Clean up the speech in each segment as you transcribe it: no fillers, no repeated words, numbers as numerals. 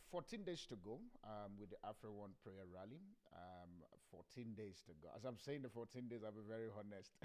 14 days to go with the Afro One prayer rally. 14 days to go. As I'm saying the 14 days, I'll be very honest.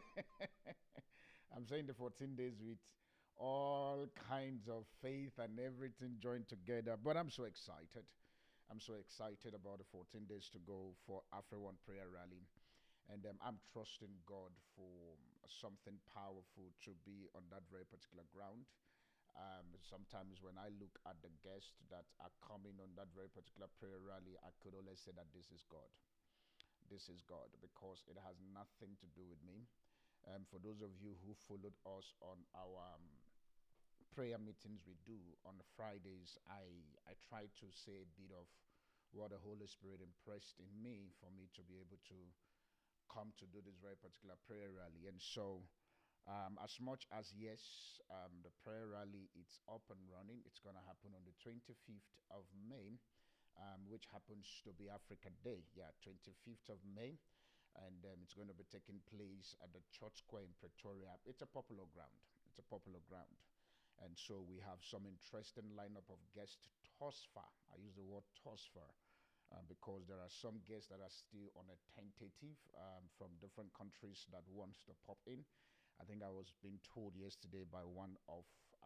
I'm saying the 14 days with all kinds of faith and everything joined together. But I'm so excited. I'm so excited about the 14 days to go for Afro One prayer rally. And I'm trusting God for something powerful to be on that very particular ground. Sometimes when I look at the guests that are coming on that very particular prayer rally, I could always say that this is God. This is God because it has nothing to do with me. For those of you who followed us on our prayer meetings we do on Fridays, I try to say a bit of what the Holy Spirit impressed in me for me to be able to come to do this very particular prayer rally. And so, as much as yes, the prayer rally it's up and running. It's going to happen on the 25th of May, which happens to be Africa Day. Yeah, 25th of May. And it's going to be taking place at the Church Square in Pretoria. It's a popular ground. It's a popular ground. And so we have some interesting lineup of guests thus far. I use the word thus far because there are some guests that are still on a tentative from different countries that wants to pop in. I think I was being told yesterday by one of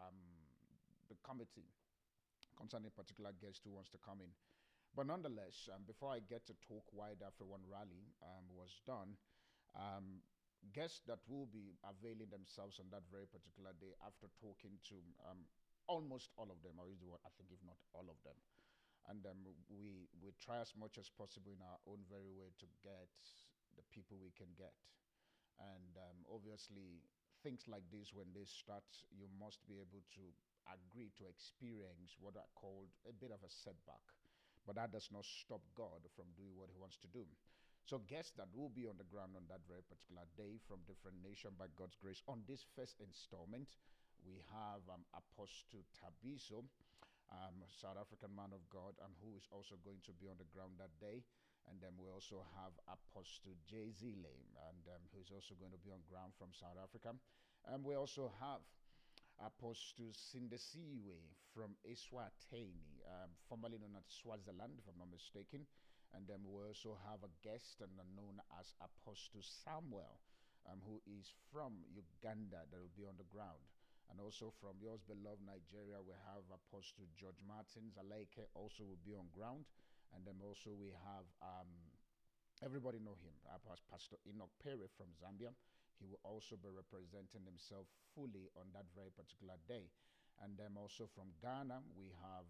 the committee concerning a particular guest who wants to come in. But nonetheless, before I get to talk why the Afro One rally was done, um, guests that will be availing themselves on that very particular day after talking to almost all of them, I'll use the word, I think if not all of them, and we try as much as possible in our own very way to get the people we can get. And obviously, things like this, when they start, you must be able to agree to experience what are called a bit of a setback. But that does not stop God from doing what He wants to do. So, guests that will be on the ground on that very particular day from different nations by God's grace. On this first installment, we have Apostle Tabiso, South African man of God, who is also going to be on the ground that day. And then we also have Apostle Jay Zile, and who is also going to be on ground from South Africa. And we also have Apostle Sindesiwe from Eswatini, formerly known as Swaziland, if I'm not mistaken. And then we also have a guest known as Apostle Samuel, who is from Uganda, that will be on the ground. And also from yours beloved Nigeria, we have Apostle George Martin Zaleke also will be on ground. And then also we have everybody know him, Pastor Enoch Perry from Zambia. He will also be representing himself fully on that very particular day. And then also from Ghana, we have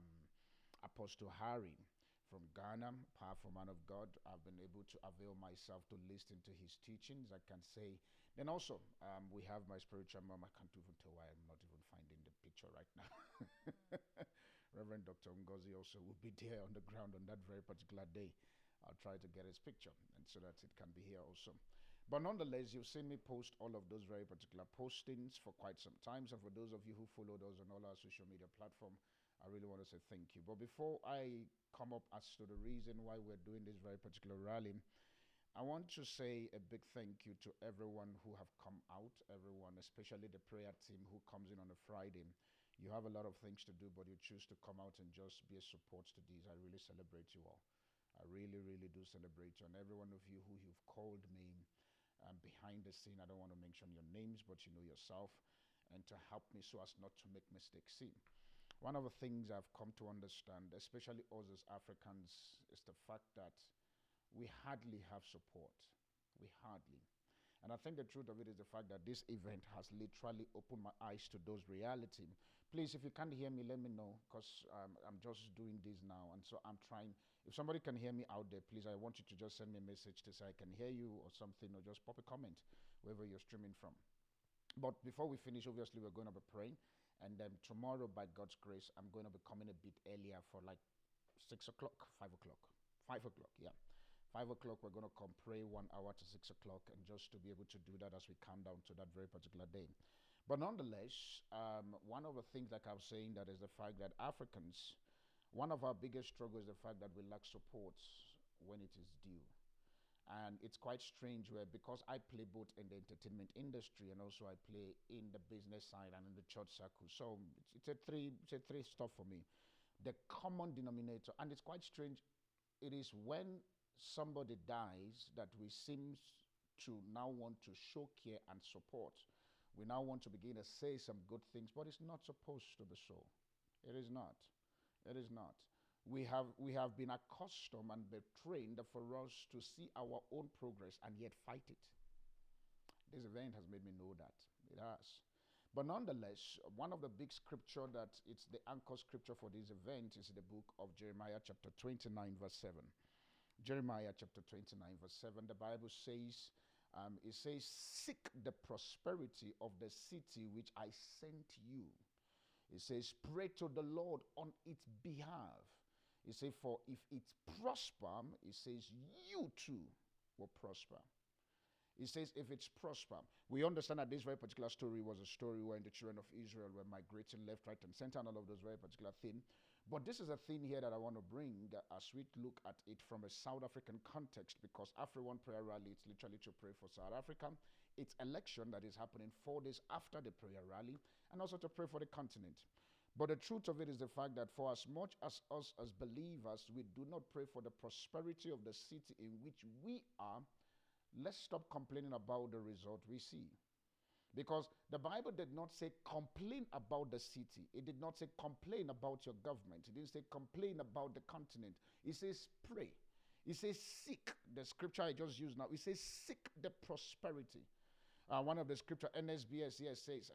Apostle Harry from Ghana, powerful man of God. I've been able to avail myself to listen to his teachings, I can say. Then also, we have my spiritual mom. I can't even tell why I'm not even finding the picture right now. Reverend Dr. Ngozi also will be there on the ground on that very particular day. I'll try to get his picture and so that it can be here also. But nonetheless, you've seen me post all of those very particular postings for quite some time. So for those of you who followed us on all our social media platform, I really want to say thank you. But before I come up as to the reason why we're doing this very particular rally, I want to say a big thank you to everyone who have come out, everyone, especially the prayer team who comes in on a Friday. You have a lot of things to do, but you choose to come out and just be a support to these. I really celebrate you all. I really, really do celebrate you. And every one of you who you've called me behind the scene, I don't want to mention your names, but you know yourself, and to help me so as not to make mistakes. See, one of the things I've come to understand, especially us as Africans, is the fact that we hardly have support. We hardly. And I think the truth of it is the fact that this event has literally opened my eyes to those reality. Please, if you can't hear me, let me know, because I'm just doing this now. And so I'm trying. If somebody can hear me out there, please, I want you to just send me a message to say I can hear you or something, or just pop a comment wherever you're streaming from. But before we finish, obviously, we're going to be praying. And then tomorrow, by God's grace, I'm going to be coming a bit earlier for like 6 o'clock, 5 o'clock. 5 o'clock, yeah. 5 o'clock, we're going to come pray 1 hour to 6 o'clock, and just to be able to do that as we count down to that very particular day. But nonetheless, one of the things, like I was saying, that is the fact that Africans, one of our biggest struggles is the fact that we lack support when it is due. And it's quite strange where, because I play both in the entertainment industry and also I play in the business side and in the church circle. So it's a three stuff for me. The common denominator, and it's quite strange, it is when somebody dies that we seem to now want to show care and support. We now want to begin to say some good things, but it's not supposed to be so. It is not. It is not. We have been accustomed and been trained for us to see our own progress and yet fight it. This event has made me know that. It has. But nonetheless, one of the big scripture that it's the anchor scripture for this event is the book of Jeremiah chapter 29 verse 7. Jeremiah chapter 29 verse 7, the Bible says, it says, seek the prosperity of the city which I sent you. It says, pray to the Lord on its behalf. It says, for if it prosper, it says, you too will prosper. It says, if it's prosper. We understand that this very particular story was a story where the children of Israel were migrating left, right, and center, and all of those very particular things. But this is a thing here that I want to bring as we look at it from a South African context, because after one prayer rally, it's literally to pray for South Africa. It's election that is happening 4 days after the prayer rally, and also to pray for the continent. But the truth of it is the fact that for as much as us as believers, we do not pray for the prosperity of the city in which we are, let's stop complaining about the result we see. Because the Bible did not say complain about the city. It did not say complain about your government. It didn't say complain about the continent. It says pray. It says seek. The scripture I just used now, it says seek the prosperity. One of the scripture, NSBS here says,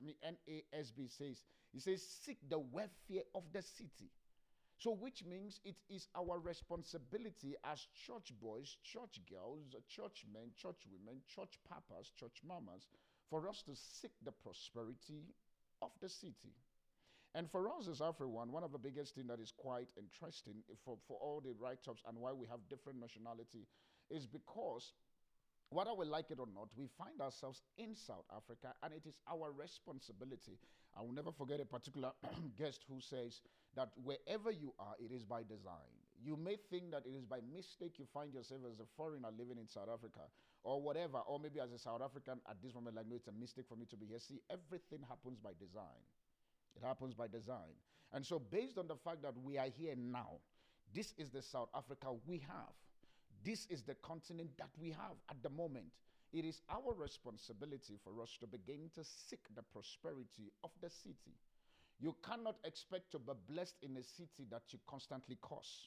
NASB says, it says seek the welfare of the city. So which means it is our responsibility as church boys, church girls, church men, church women, church papas, church mamas, for us to seek the prosperity of the city. And for us as everyone, one of the biggest things that is quite interesting for all the write-ups and why we have different nationality is because whether we like it or not, we find ourselves in South Africa, and it is our responsibility. I will never forget a particular guest who says that wherever you are, it is by design. You may think that it is by mistake you find yourself as a foreigner living in South Africa or whatever, or maybe as a South African at this moment, like, no, it's a mistake for me to be here. See, everything happens by design. It happens by design. And so based on the fact that we are here now, this is the South Africa we have. This is the continent that we have at the moment. It is our responsibility for us to begin to seek the prosperity of the city. You cannot expect to be blessed in a city that you constantly curse.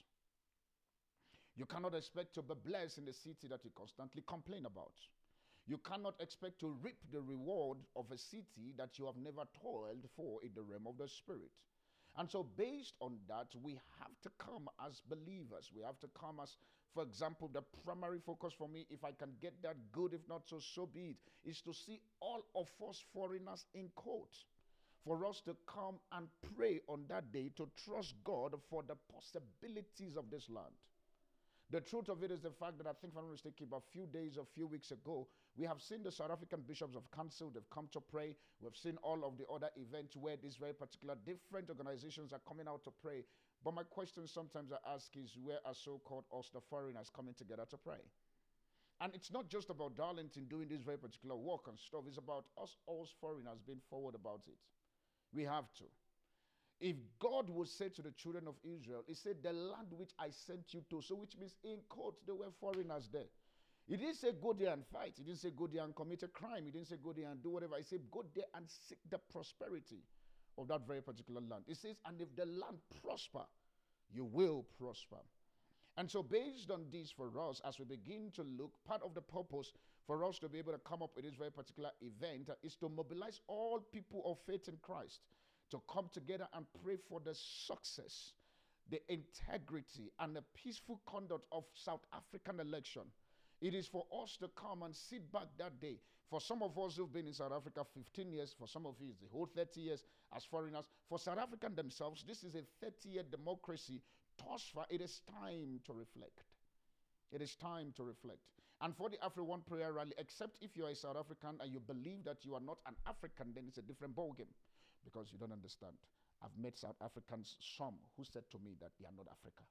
You cannot expect to be blessed in a city that you constantly complain about. You cannot expect to reap the reward of a city that you have never toiled for in the realm of the spirit. And so based on that, we have to come as believers. We have to come as, for example, the primary focus for me, if I can get that, good. If not, so be it, is to see all of us foreigners in court. For us to come and pray on that day to trust God for the possibilities of this land. The truth of it is the fact that I think, if I'm not mistaken, about a few days or a few weeks ago, we have seen the South African bishops of council. They've come to pray. We've seen all of the other events where these very particular different organizations are coming out to pray. But my question sometimes I ask is, where are so-called us, the foreigners, coming together to pray? And it's not just about Darlington doing this very particular work and stuff. It's about us, all foreigners, being forward about it. We have to. If God would say to the children of Israel, he said, the land which I sent you to, so which means in court, there were foreigners there. He didn't say go there and fight. He didn't say go there and commit a crime. He didn't say go there and do whatever. He said go there and seek the prosperity of that very particular land. He says, and if the land prosper, you will prosper. And so based on this for us, as we begin to look, part of the purpose for us to be able to come up with this very particular event is to mobilize all people of faith in Christ to come together and pray for the success, the integrity, and the peaceful conduct of South African election. It is for us to come and sit back that day. For some of us who've been in South Africa 15 years, for some of you, it's the whole 30 years as foreigners. For South African themselves, this is a 30-year democracy. Thus far, it is time to reflect. It is time to reflect. And for the AfriOne prayer rally, except if you are a South African and you believe that you are not an African, then it's a different ballgame. Because you don't understand. I've met South Africans, some who said to me that they are not Africa.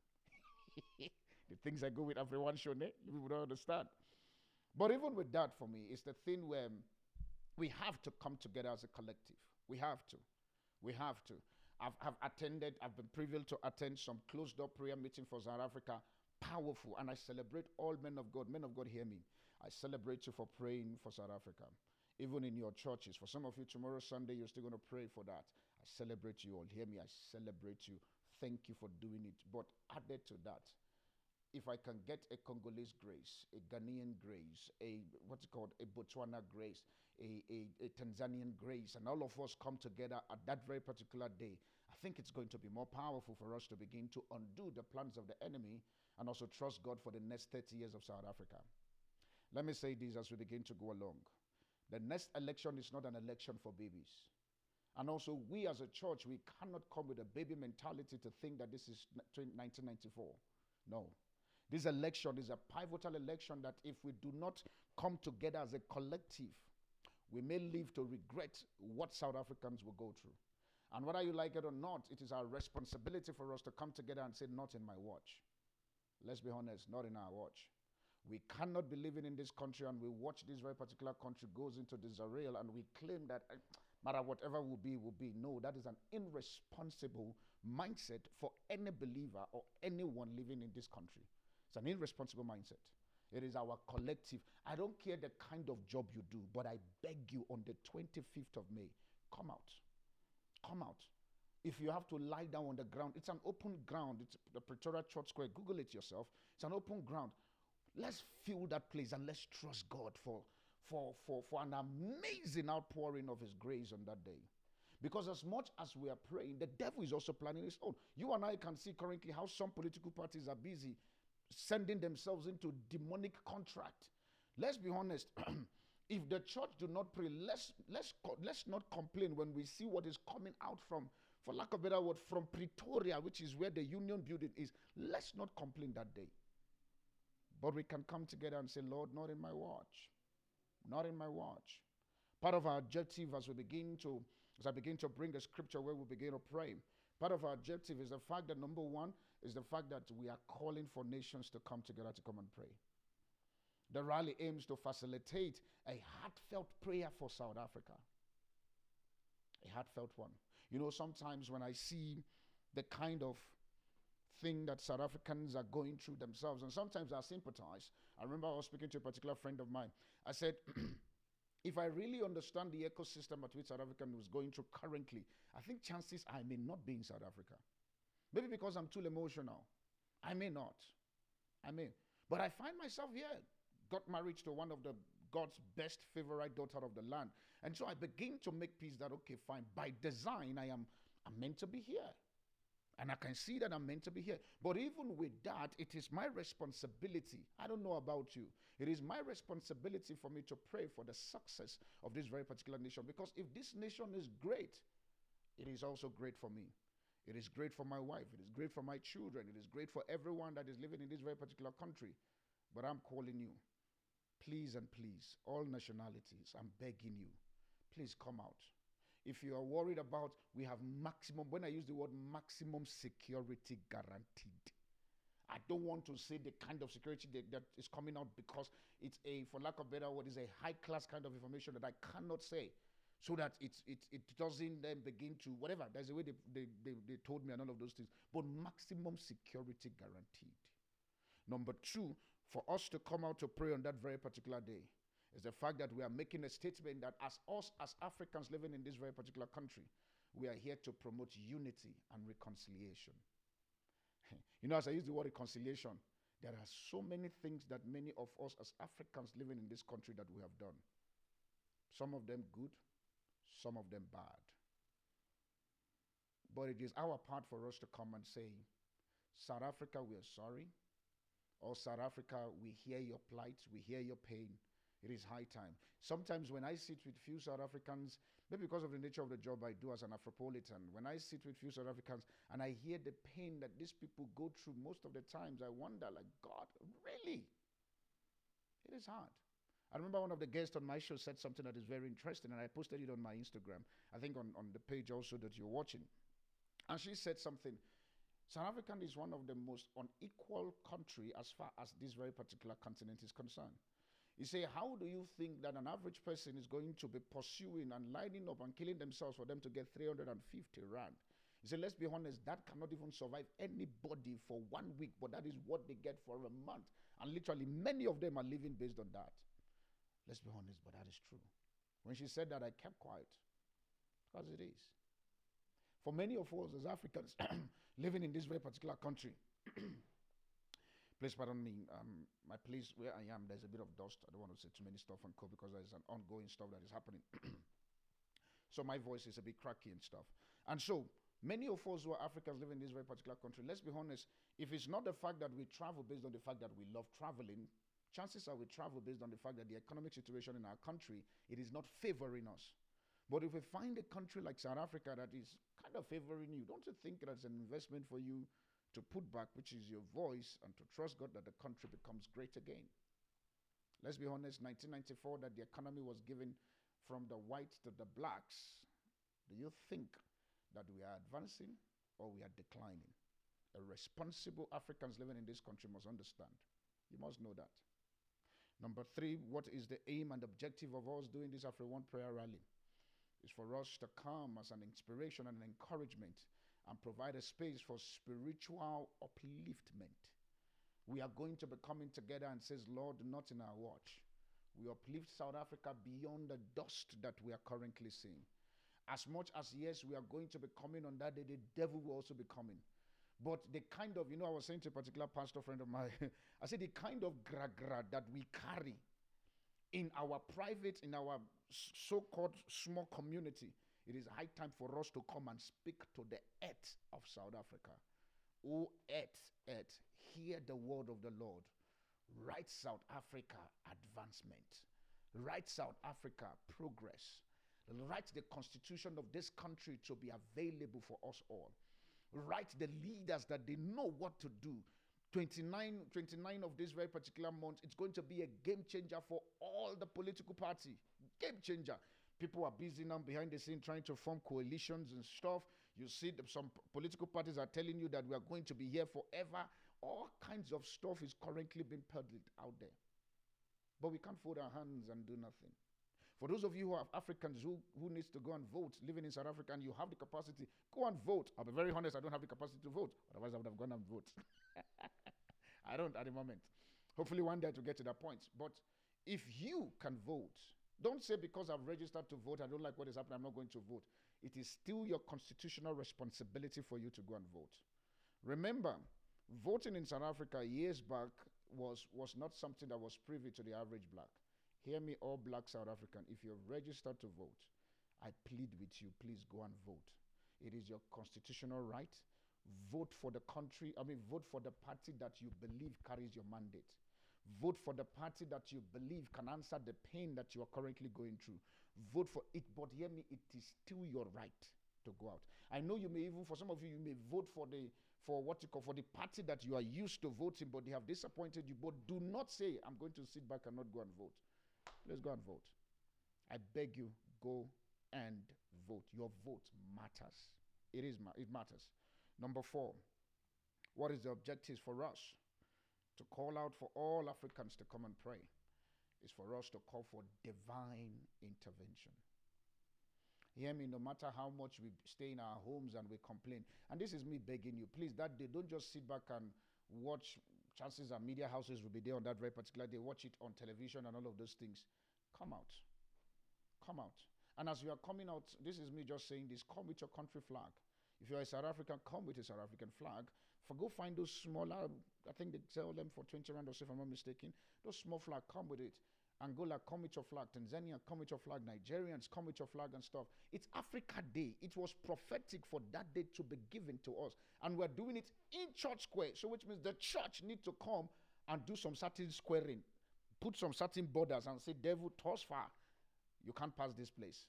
The things I go with everyone, Shone, you people don't understand. But even with that, for me, it's the thing where we have to come together as a collective. We have to. We have to. I've attended, I've been privileged to attend some closed door prayer meeting for South Africa. Powerful. And I celebrate all men of God. Men of God, hear me. I celebrate you for praying for South Africa. Even in your churches. For some of you, tomorrow, Sunday, you're still going to pray for that. I celebrate you all. Hear me. I celebrate you. Thank you for doing it. But added to that, if I can get a Congolese grace, a Ghanaian grace, a what's it called, a Botswana grace, a Tanzanian grace, and all of us come together at that very particular day, I think it's going to be more powerful for us to begin to undo the plans of the enemy and also trust God for the next 30 years of South Africa. Let me say this as we begin to go along. The next election is not an election for babies. And also, we as a church, we cannot come with a baby mentality to think that this is 1994. No. This election is a pivotal election that if we do not come together as a collective, we may live to regret what South Africans will go through. And whether you like it or not, it is our responsibility for us to come together and say, not in my watch. Let's be honest, not in our watch. We cannot be living in this country and we watch this very particular country goes into disarray and we claim that matter whatever will be, will be. No, that is an irresponsible mindset for any believer or anyone living in this country. It's an irresponsible mindset. It is our collective. I don't care the kind of job you do, but I beg you on the 25th of May, come out. Come out. If you have to lie down on the ground, it's an open ground. It's the Pretoria Church Square. Google it yourself. It's an open ground. Let's fill that place and let's trust God for an amazing outpouring of his grace on that day. Because as much as we are praying, the devil is also planning his own. You and I can see currently how some political parties are busy sending themselves into demonic contract. Let's be honest. If the church do not pray, let's not complain when we see what is coming out from, for lack of a better word, from Pretoria, which is where the Union Building is. Let's not complain that day. But we can come together and say, Lord, not in my watch. Not in my watch. Part of our objective as I begin to bring the scripture where we begin to pray, part of our objective is the fact that number one is the fact that we are calling for nations to come together to come and pray. The rally aims to facilitate a heartfelt prayer for South Africa. A heartfelt one. You know, sometimes when I see the kind of thing that South Africans are going through themselves, and sometimes I sympathize. I remember I was speaking to a particular friend of mine. I said, if I really understand the ecosystem at which South Africa is going through currently, I think chances I may not be in South Africa. Maybe because I'm too emotional. I may not. I may. But I find myself here. Got married to one of the God's best favorite daughter of the land. And so I begin to make peace that, okay, fine. By design, I'm meant to be here. And I can see that I'm meant to be here. But even with that, it is my responsibility. I don't know about you. It is my responsibility for me to pray for the success of this very particular nation. Because if this nation is great, it is also great for me. It is great for my wife. It is great for my children. It is great for everyone that is living in this very particular country. But I'm calling you. Please and please, all nationalities, I'm begging you, please come out. If you are worried about, we have maximum, when I use the word maximum security guaranteed, I don't want to say the kind of security that is coming out because it's a, for lack of a better word, is a high class kind of information that I cannot say so that it doesn't then begin to, whatever, there's a way they told me and all of those things, but maximum security guaranteed. Number two, for us to come out to pray on that very particular day is the fact that we are making a statement that as us, as Africans living in this very particular country, we are here to promote unity and reconciliation. You know, as I use the word reconciliation, there are so many things that many of us as Africans living in this country that we have done. Some of them good, some of them bad. But it is our part for us to come and say, South Africa, we are sorry. Or South Africa, we hear your plight, we hear your pain. It is high time. Sometimes when I sit with few South Africans, maybe because of the nature of the job I do as an Afropolitan, when I sit with few South Africans and I hear the pain that these people go through most of the times, I wonder, like, God, really? It is hard. I remember one of the guests on my show said something that is very interesting, and I posted it on my Instagram, I think on the page also that you're watching. And she said something. South Africa is one of the most unequal country as far as this very particular continent is concerned. You say, how do you think that an average person is going to be pursuing and lining up and killing themselves for them to get 350 rand? He said, let's be honest, that cannot even survive anybody for 1 week, but that is what they get for a month. And literally, many of them are living based on that. Let's be honest, but that is true. When she said that, I kept quiet because it is. For many of us as Africans living in this very particular country, please pardon me, my place where I am, there's a bit of dust. I don't want to say too many stuff on code because there's an ongoing stuff that is happening. So my voice is a bit cracky and stuff. And so many of us who are Africans living in this very particular country, let's be honest, if it's not the fact that we travel based on the fact that we love traveling, chances are we travel based on the fact that the economic situation in our country, it is not favoring us. But if we find a country like South Africa that is kind of favoring you, don't you think that's an investment for you to put back, which is your voice, and to trust God that the country becomes great again? Let's be honest, 1994, that the economy was given from the whites to the blacks. Do you think that we are advancing or we are declining? A responsible Africans living in this country must understand. You must know that. Number 3, what is the aim and objective of us doing this Afro One prayer rally? Is for us to come as an inspiration and an encouragement and provide a space for spiritual upliftment. We are going to be coming together and says, Lord, not in our watch. We uplift South Africa beyond the dust that we are currently seeing. As much as, yes, we are going to be coming on that day, the devil will also be coming. But the kind of, I was saying to a particular pastor friend of mine, I said the kind of gra-gra that we carry in our private, in our so-called small community, it is high time for us to come and speak to the earth of South Africa. Oh, earth, hear the word of the Lord. Right South Africa advancement. Right South Africa progress. Write the constitution of this country to be available for us all. Write the leaders that they know what to do. 29 of this very particular month, it's going to be a game changer for all the political party. Game changer. People are busy now behind the scene trying to form coalitions and stuff. You see some political parties are telling you that we are going to be here forever. All kinds of stuff is currently being peddled out there. But we can't fold our hands and do nothing. For those of you who are Africans who needs to go and vote, living in South Africa, and you have the capacity, go and vote. I'll be very honest, I don't have the capacity to vote. Otherwise, I would have gone and vote. I don't at the moment. Hopefully one day to get to that point. But if you can vote, don't say because I've registered to vote, I don't like what is happening, I'm not going to vote. It is still your constitutional responsibility for you to go and vote. Remember, voting in South Africa years back was not something that was privy to the average black. Hear me, all black South African. If you're registered to vote, I plead with you, please go and vote. It is your constitutional right. Vote for the country. Vote for the party that you believe carries your mandate. Vote for the party that you believe can answer the pain that you are currently going through. Vote for it, but hear me, it is still your right to go out. I know you may even, for some of you, you may vote for the party that you are used to voting, but they have disappointed you. But do not say, I'm going to sit back and not go and vote. Let's go and vote. I beg you, go and vote. Your vote matters. It matters. Number 4, what is the objectives for us? To call out for all Africans to come and pray. Is for us to call for divine intervention. Hear me, no matter how much we stay in our homes and we complain, and this is me begging you, please, that day, don't just sit back and watch. Chances are media houses will be there on that very particular day. Watch it on television and all of those things. Come out. Come out. And as you are coming out, this is me just saying this, come with your country flag. If you're a South African, come with a South African flag. Go find those smaller, I think they sell them for 20 rand or so if I'm not mistaken. Those small flag, come with it. Angola, come with your flag. Tanzania, come with your flag. Nigerians, come with your flag and stuff. It's Africa Day. It was prophetic for that day to be given to us. And we're doing it in Church Square. So which means the church need to come and do some certain squaring. Put some certain borders and say, devil, toss far. You can't pass this place.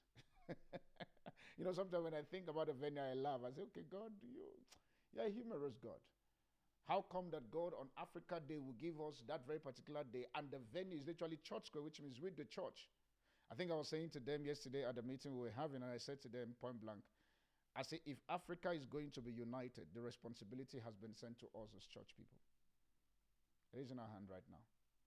Sometimes when I think about the venue, I laugh. I say, okay, God, you're a humorous God. How come that God on Africa Day will give us that very particular day, and the venue is literally Church Square, which means with the church? I think I was saying to them yesterday at the meeting we were having, and I said to them point blank, I say, if Africa is going to be united, the responsibility has been sent to us as church people. It is in our hand right now.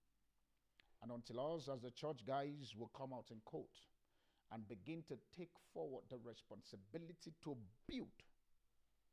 And until us as the church guys will come out in court and begin to take forward the responsibility to build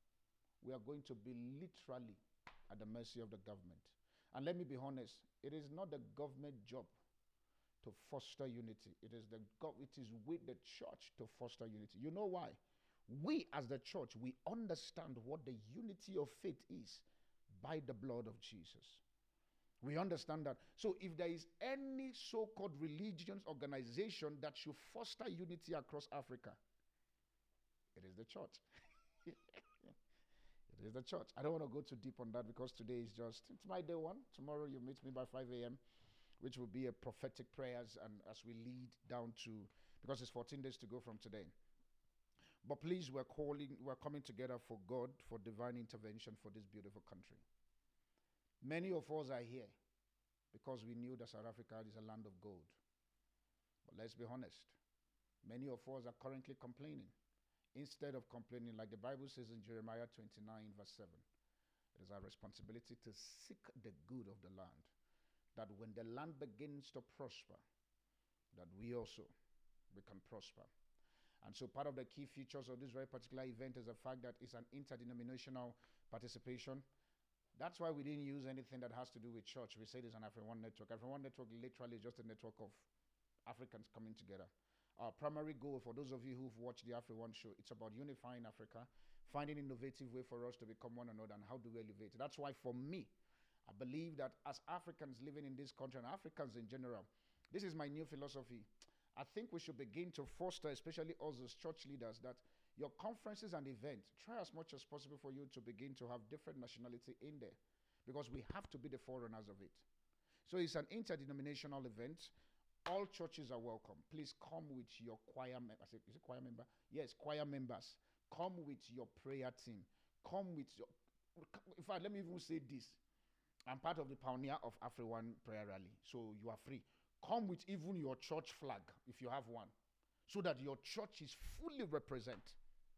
we are going to be literally at the mercy of the government. And let me be honest, it is not the government job to foster unity. It is with the church to foster unity. You know why? We as the church, we understand what the unity of faith is by the blood of Jesus. We understand that. So if there is any so-called religious organization that should foster unity across Africa, it is the church. It is the church. I don't want to go too deep on that because today is it's my day one. Tomorrow you meet me by 5 a.m., which will be a prophetic prayers, and as we lead down to, because it's 14 days to go from today. But please, we're coming together for God, for divine intervention for this beautiful country. Many of us are here because we knew that South Africa is a land of gold. But let's be honest, many of us are currently complaining. Instead of complaining, like the Bible says in Jeremiah 29 verse 7, it is our responsibility to seek the good of the land, that when the land begins to prosper, that we can prosper. And so part of the key features of this very particular event is the fact that it's an interdenominational participation. That's why we didn't use anything that has to do with church. We said it's an AfriOne network. AfriOne network literally is just a network of Africans coming together. Our primary goal, for those of you who've watched the AfriOne show, it's about unifying Africa, finding innovative way for us to become one another, and how do we elevate. That's why for me, I believe that as Africans living in this country and Africans in general, this is my new philosophy. I think we should begin to foster, especially us as church leaders, that your conferences and events, try as much as possible for you to begin to have different nationality in there, because we have to be the forerunners of it. So it's an interdenominational event. All churches are welcome. Please come with your choir member. Is it choir member? Yes, choir members. Come with your prayer team. Come with your... In fact, let me even say this. I'm part of the pioneer of AfriOne prayer rally, so you are free. Come with even your church flag, if you have one, so that your church is fully represented.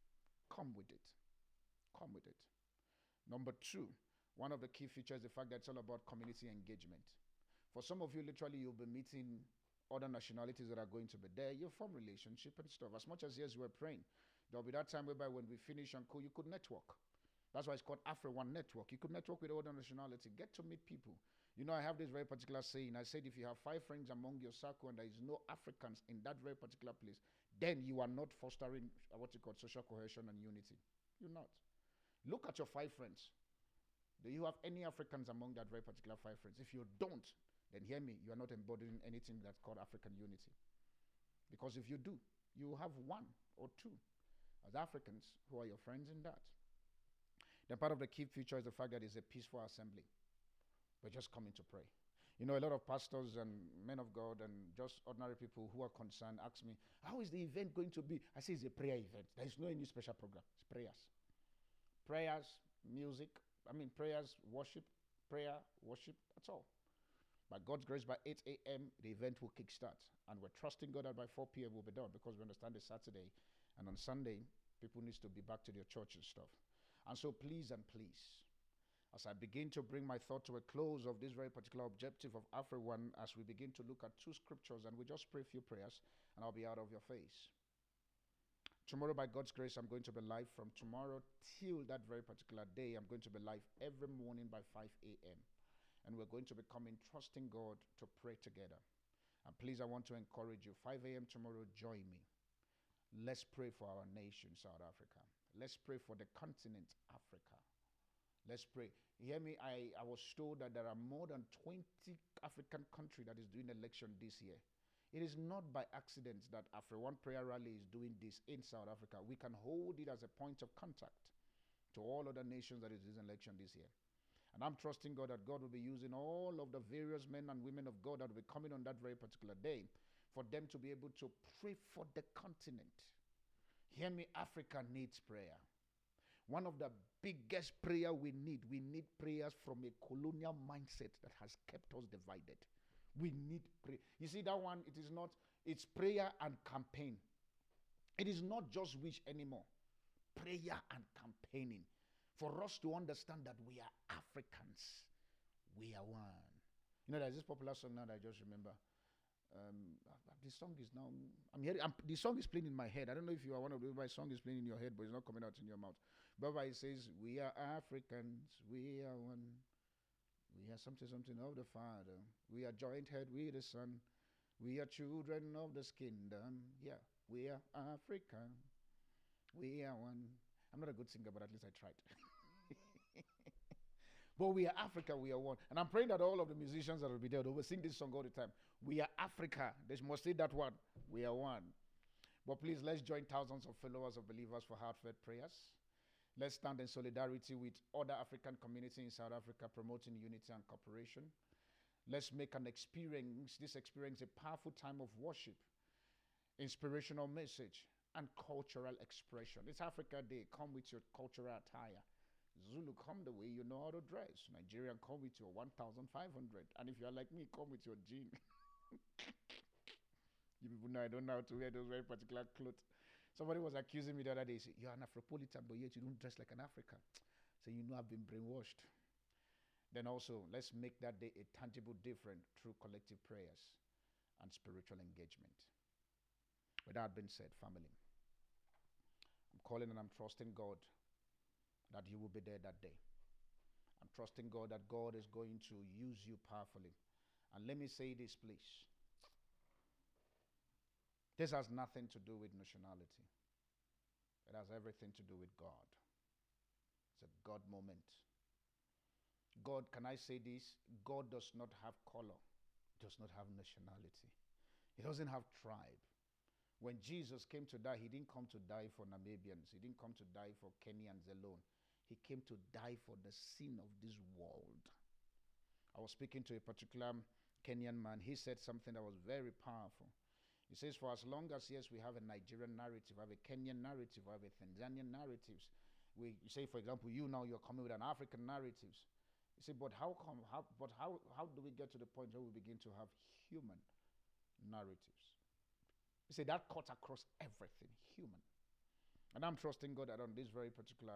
Come with it. Come with it. Number 2, one of the key features is the fact that it's all about community engagement. For some of you, literally, you'll be meeting other nationalities that are going to be there. You form relationship and stuff. As much as yes, we're praying, there'll be that time whereby when we finish and you could network. That's why it's called AfriOne Network. You could network with other nationality, get to meet people. You know, I have this very particular saying. I said, if you have 5 friends among your circle and there is no Africans in that very particular place, then you are not fostering what you call social cohesion and unity. You're not. Look at your 5 friends. Do you have any Africans among that very particular 5 friends? If you don't, then hear me, you are not embodying anything that's called African unity. Because if you do, you have 1 or 2 as Africans who are your friends in that. Then part of the key feature is the fact that it's a peaceful assembly. We're just coming to pray. You know, a lot of pastors and men of God and just ordinary people who are concerned ask me, how is the event going to be? I say it's a prayer event. There is no any special program. It's prayers. Prayers, music, prayers, worship, prayer, worship, that's all. By God's grace, by 8 a.m., the event will kickstart. And we're trusting God that by 4 p.m. we'll be done, because we understand it's Saturday. And on Sunday, people need to be back to their church and stuff. And so please and please, as I begin to bring my thought to a close of this very particular objective of AfriOne, as we begin to look at 2 scriptures, and we just pray a few prayers, and I'll be out of your face. Tomorrow, by God's grace, I'm going to be live from tomorrow till that very particular day. I'm going to be live every morning by 5 a.m. And we're going to be coming, trusting God to pray together. And please, I want to encourage you, 5 a.m. tomorrow, join me. Let's pray for our nation, South Africa. Let's pray for the continent, Africa. Let's pray. Hear me, I was told that there are more than 20 African countries that is doing election this year. It is not by accident that AfriOne Prayer Rally is doing this in South Africa. We can hold it as a point of contact to all other nations that is doing election this year. And I'm trusting God that God will be using all of the various men and women of God that will be coming on that very particular day for them to be able to pray for the continent. Hear me, Africa needs prayer. One of the biggest prayer we need prayers from a colonial mindset that has kept us divided. We need prayer. You see that one, it's prayer and campaign. It is not just wish anymore. Prayer and campaigning. For us to understand that we are Africans. We are one. You know, there's this popular song now that I just remember. The song is now. I'm hearing. The song is playing in my head. I don't know if you are one of those. My song is playing in your head, but it's not coming out in your mouth. But it says, "We are Africans. We are one. We are something, something of the Father. We are joint head with the Son. We are children of this kingdom. Yeah, we are Africa. We are one." I'm not a good singer, but at least I tried. But we are Africa, we are one. And I'm praying that all of the musicians that will be there, they will sing this song all the time. We are Africa. They must say that one. We are one. But please, let's join thousands of followers of believers for heartfelt prayers. Let's stand in solidarity with other African communities in South Africa promoting unity and cooperation. Let's make this experience a powerful time of worship, inspirational message, and cultural expression. It's Africa Day. Come with your cultural attire. Zulu, come the way you know how to dress. Nigerian, come with your 1,500. And if you're like me, come with your jean. You people know I don't know how to wear those very particular clothes. Somebody was accusing me the other day. He said, "You're an Afropolitan, but yet you don't dress like an African." So you know I've been brainwashed. Then also, let's make that day a tangible difference through collective prayers and spiritual engagement. With that being said, family, I'm calling and I'm trusting God that you will be there that day. I'm trusting God that God is going to use you powerfully. And let me say this, please. This has nothing to do with nationality. It has everything to do with God. It's a God moment. God, can I say this? God does not have color, does not have nationality. He doesn't have tribe. When Jesus came to die, he didn't come to die for Namibians. He didn't come to die for Kenyans alone. He came to die for the sin of this world. I was speaking to a particular Kenyan man. He said something that was very powerful. He says, for as long as, yes, we have a Nigerian narrative, we have a Kenyan narrative, we have a Tanzanian narratives. You say, for example, you're coming with an African narratives. You say, but how do we get to the point where we begin to have human narratives? You say that cuts across everything, human. And I'm trusting God that on this very particular,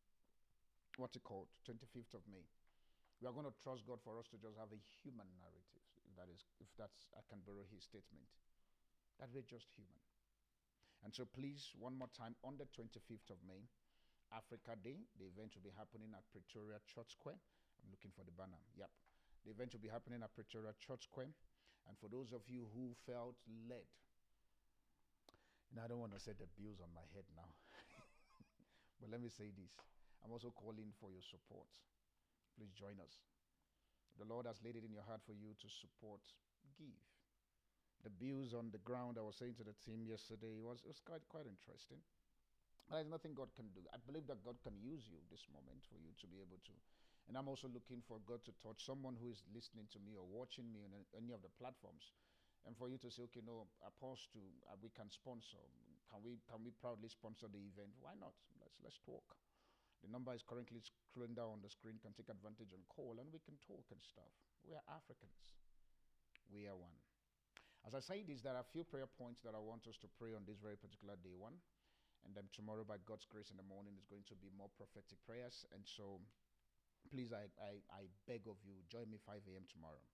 25th of May, we are going to trust God for us to just have a human narrative. If that's, I can borrow his statement, that we're just human. And so please, one more time, on the 25th of May, Africa Day, the event will be happening at Pretoria Church Square. I'm looking for the banner. Yep. The event will be happening at Pretoria Church Square. And for those of you who felt led, I don't want to set the bills on my head now. But let me say this. I'm also calling for your support. Please join us. The Lord has laid it in your heart for you to support, give. The bills on the ground, I was saying to the team yesterday, it was quite interesting. There's nothing God can do. I believe that God can use you this moment for you to be able to. And I'm also looking for God to touch someone who is listening to me or watching me on any of the platforms. And for you to say, okay, no, Apostle, we can sponsor. Can we proudly sponsor the event? Why not? Let's talk. The number is currently scrolling down on the screen. Can take advantage and call, and we can talk and stuff. We are Africans. We are one. As I say this, there are a few prayer points that I want us to pray on this very particular day one. And then tomorrow, by God's grace in the morning, is going to be more prophetic prayers. And so, please, I beg of you, join me 5 a.m. tomorrow.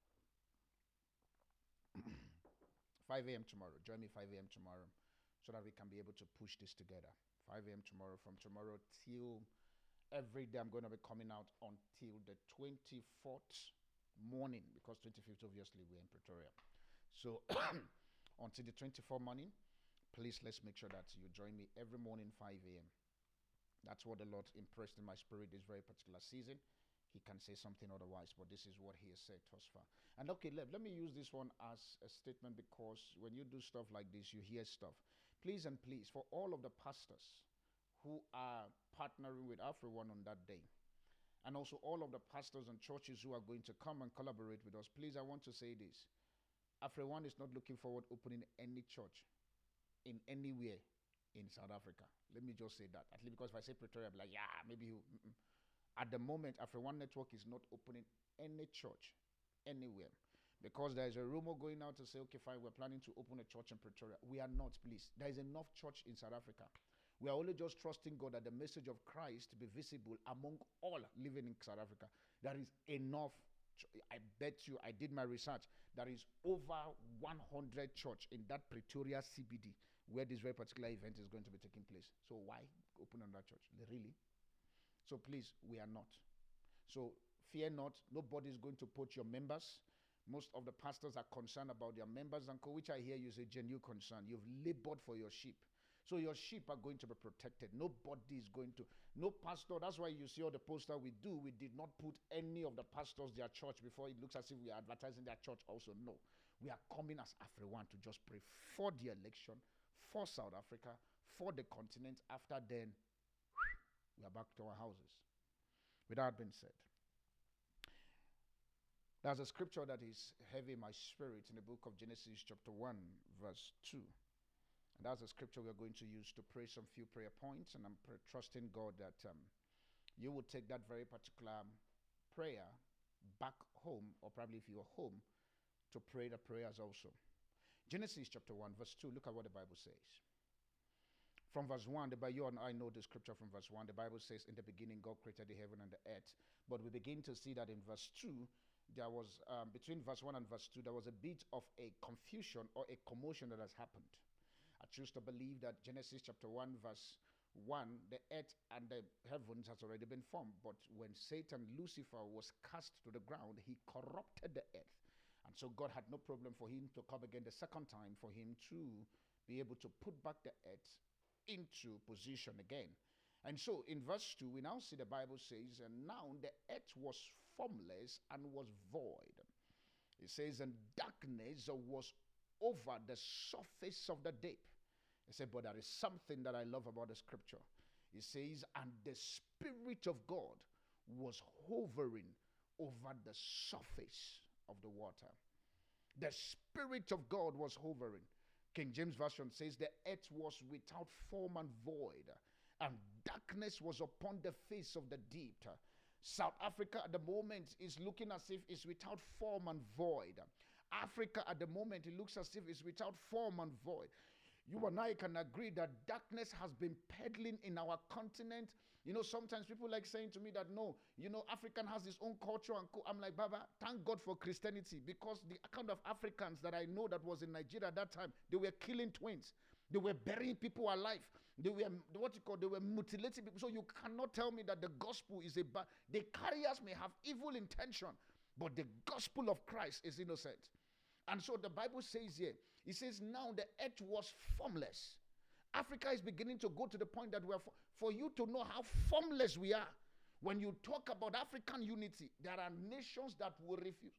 5 a.m. tomorrow. Join me 5 a.m. tomorrow so that we can be able to push this together. 5 a.m. tomorrow. From tomorrow till every day, I'm going to be coming out until the 24th morning, because 25th, obviously, we're in Pretoria. So until the 24th morning, please, let's make sure that you join me every morning 5 a.m. That's what the Lord impressed in my spirit this very particular season. He can say something otherwise, but this is what he has said thus far. And okay, let me use this one as a statement, because when you do stuff like this, you hear stuff. Please and please, for all of the pastors who are partnering with AfriOne on that day, and also all of the pastors and churches who are going to come and collaborate with us, please, I want to say this. AfriOne is not looking forward to opening any church in anywhere in South Africa. Let me just say that. At least because if I say Pretoria, I'll be like, yeah, maybe you. At the moment, AfriOne Network is not opening any church anywhere, because there is a rumor going out to say, okay, fine, we're planning to open a church in Pretoria. We are not, please. There is enough church in South Africa. We are only just trusting God that the message of Christ be visible among all living in South Africa. There is enough I bet you, I did my research. There is over 100 church in that Pretoria CBD where this very particular event is going to be taking place. So why open another church? Really? So please, we are not. So fear not. Nobody is going to put your members. Most of the pastors are concerned about their members, and which I hear you is a genuine concern. You've labored for your sheep. So your sheep are going to be protected. Nobody is going to, no pastor. That's why you see all the poster we do. We did not put any of the pastors, their church, before it looks as if we are advertising their church also. No. We are coming as AfriOne to just pray for the election, for South Africa, for the continent. After then, we are back to our houses. With that being said, there's a scripture that is heavy in my spirit in the book of Genesis chapter 1 verse 2. And that's a scripture we're going to use to pray some few prayer points. And I'm trusting God that you will take that very particular prayer back home, or probably if you're home, to pray the prayers also. Genesis chapter 1 verse 2, look at what the Bible says. From verse 1, you and I know the scripture from verse 1. The Bible says, in the beginning God created the heaven and the earth. But we begin to see that in verse 2, there was, between verse 1 and verse 2, there was a bit of a confusion or a commotion that has happened. I choose to believe that Genesis chapter 1 verse 1, the earth and the heavens has already been formed. But when Satan, Lucifer, was cast to the ground, he corrupted the earth. And so God had no problem for him to come again the second time, for him to be able to put back the earth into position again. And so in verse 2, we now see the Bible says, and now the earth was formless and was void. It says, and darkness was over the surface of the deep. It said, but there is something that I love about the scripture. It says, and the Spirit of God was hovering over the surface of the water. The Spirit of God was hovering. King James Version says, the earth was without form and void, and darkness was upon the face of the deep. South Africa at the moment is looking as if it's without form and void. Africa at the moment, it looks as if it's without form and void. You and I can agree that darkness has been peddling in our continent. You know, sometimes people like saying to me that, no, you know, African has his own culture. And I'm like, Baba, thank God for Christianity, because the account of Africans that I know that was in Nigeria at that time, they were killing twins. They were burying people alive. They were, they were mutilating people. So you cannot tell me that the gospel is a bad. The carriers may have evil intention, but the gospel of Christ is innocent. And so the Bible says here, it says, now the earth was formless. Africa is beginning to go to the point that we are, for you to know how formless we are. When you talk about African unity, there are nations that will refuse.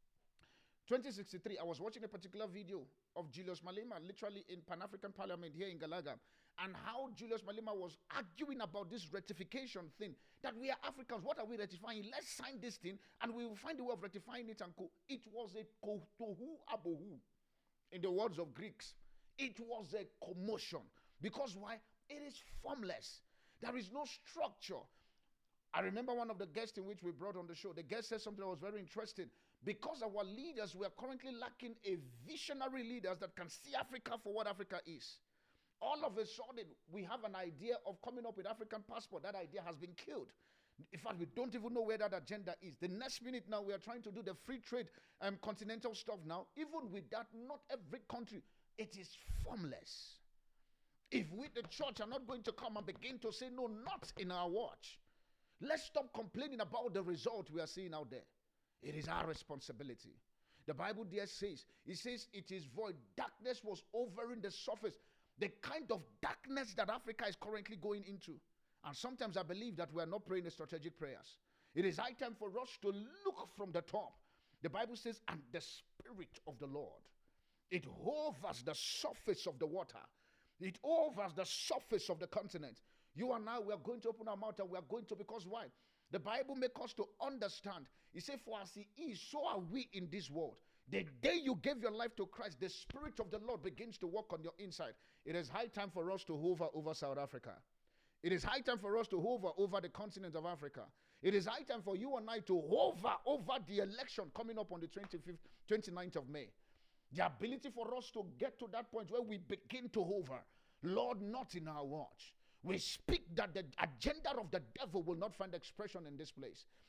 2063, I was watching a particular video of Julius Malema, literally in Pan-African Parliament here in Galaga, and how Julius Malema was arguing about this rectification thing, that we are Africans, what are we rectifying? Let's sign this thing, and we will find a way of rectifying it. And it was a tohu abohu, in the words of Greeks. It was a commotion. Because why? It is formless. There is no structure. I remember one of the guests in which we brought on the show, the guest said something that was very interesting. Because our leaders, we are currently lacking a visionary leaders that can see Africa for what Africa is. All of a sudden, we have an idea of coming up with African passport. That idea has been killed. In fact, we don't even know where that agenda is. The next minute now, we are trying to do the free trade continental stuff now. Even with that, not every country, it is formless. If we, the church, are not going to come and begin to say, no, not in our watch. Let's stop complaining about the result we are seeing out there. It is our responsibility. The Bible there says, it says it is void. Darkness was overing the surface. The kind of darkness that Africa is currently going into. And sometimes I believe that we are not praying the strategic prayers. It is high time for us to look from the top. The Bible says, and the Spirit of the Lord, it hovers the surface of the water. It hovers the surface of the continent. You and I, we are going to open our mouth and we are going to, because why? The Bible makes us to understand. It says, for as he is, so are we in this world. The day you gave your life to Christ, the Spirit of the Lord begins to work on your inside. It is high time for us to hover over South Africa. It is high time for us to hover over the continent of Africa. It is high time for you and I to hover over the election coming up on the 29th of May. The ability for us to get to that point where we begin to hover. Lord, not in our watch. We speak that the agenda of the devil will not find expression in this place.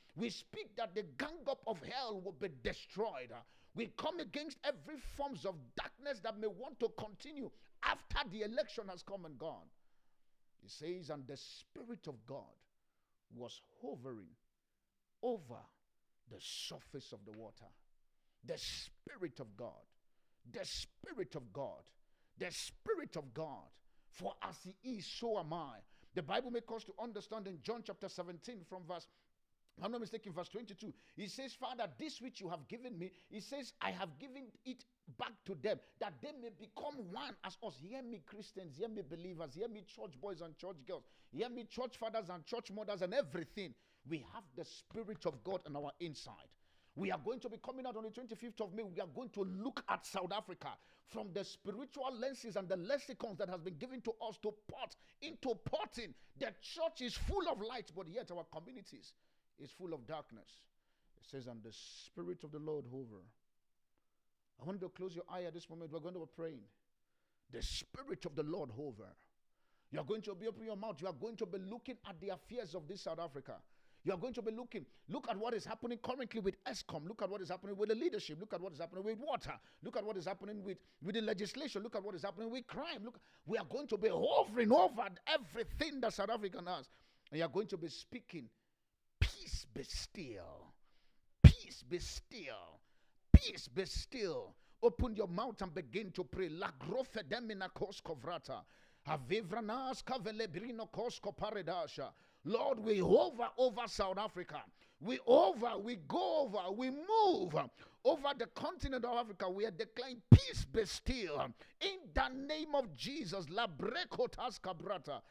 We speak that the gang up of hell will be destroyed. We come against every forms of darkness that may want to continue after the election has come and gone. It says, and the Spirit of God was hovering over the surface of the water. The Spirit of God. The Spirit of God. The Spirit of God. For as He is, so am I. The Bible makes us to understand in John chapter 17 from verse, I'm not mistaken, verse 22. He says, Father, this which you have given me, He says, I have given it back to them, that they may become one as us. Hear me, Christians, hear me, believers, hear me, church boys and church girls, hear me, church fathers and church mothers and everything. We have the Spirit of God on our inside. We are going to be coming out on the 25th of May. We are going to look at South Africa from the spiritual lenses and the lexicons that has been given to us to put into potting. The church is full of light, but yet our communities is full of darkness. It says, and the Spirit of the Lord hover. I want you to close your eye at this moment. We're going to be praying. The Spirit of the Lord hover. You are going to be opening your mouth. You are going to be looking at the affairs of this South Africa. You are going to be looking. Look at what is happening currently with ESCOM. Look at what is happening with the leadership. Look at what is happening with water. Look at what is happening with the legislation. Look at what is happening with crime. Look, we are going to be hovering over everything that South Africa has. And you are going to be speaking. Peace be still. Peace be still. Peace be still. Open your mouth and begin to pray. La grofe demina koskovrata. Avivranas kavelebrino kosko paredasha. Lord, we hover over South Africa. We go over, we move over the continent of Africa. We are declaring peace be still. In the name of Jesus. La brekotas kabrata.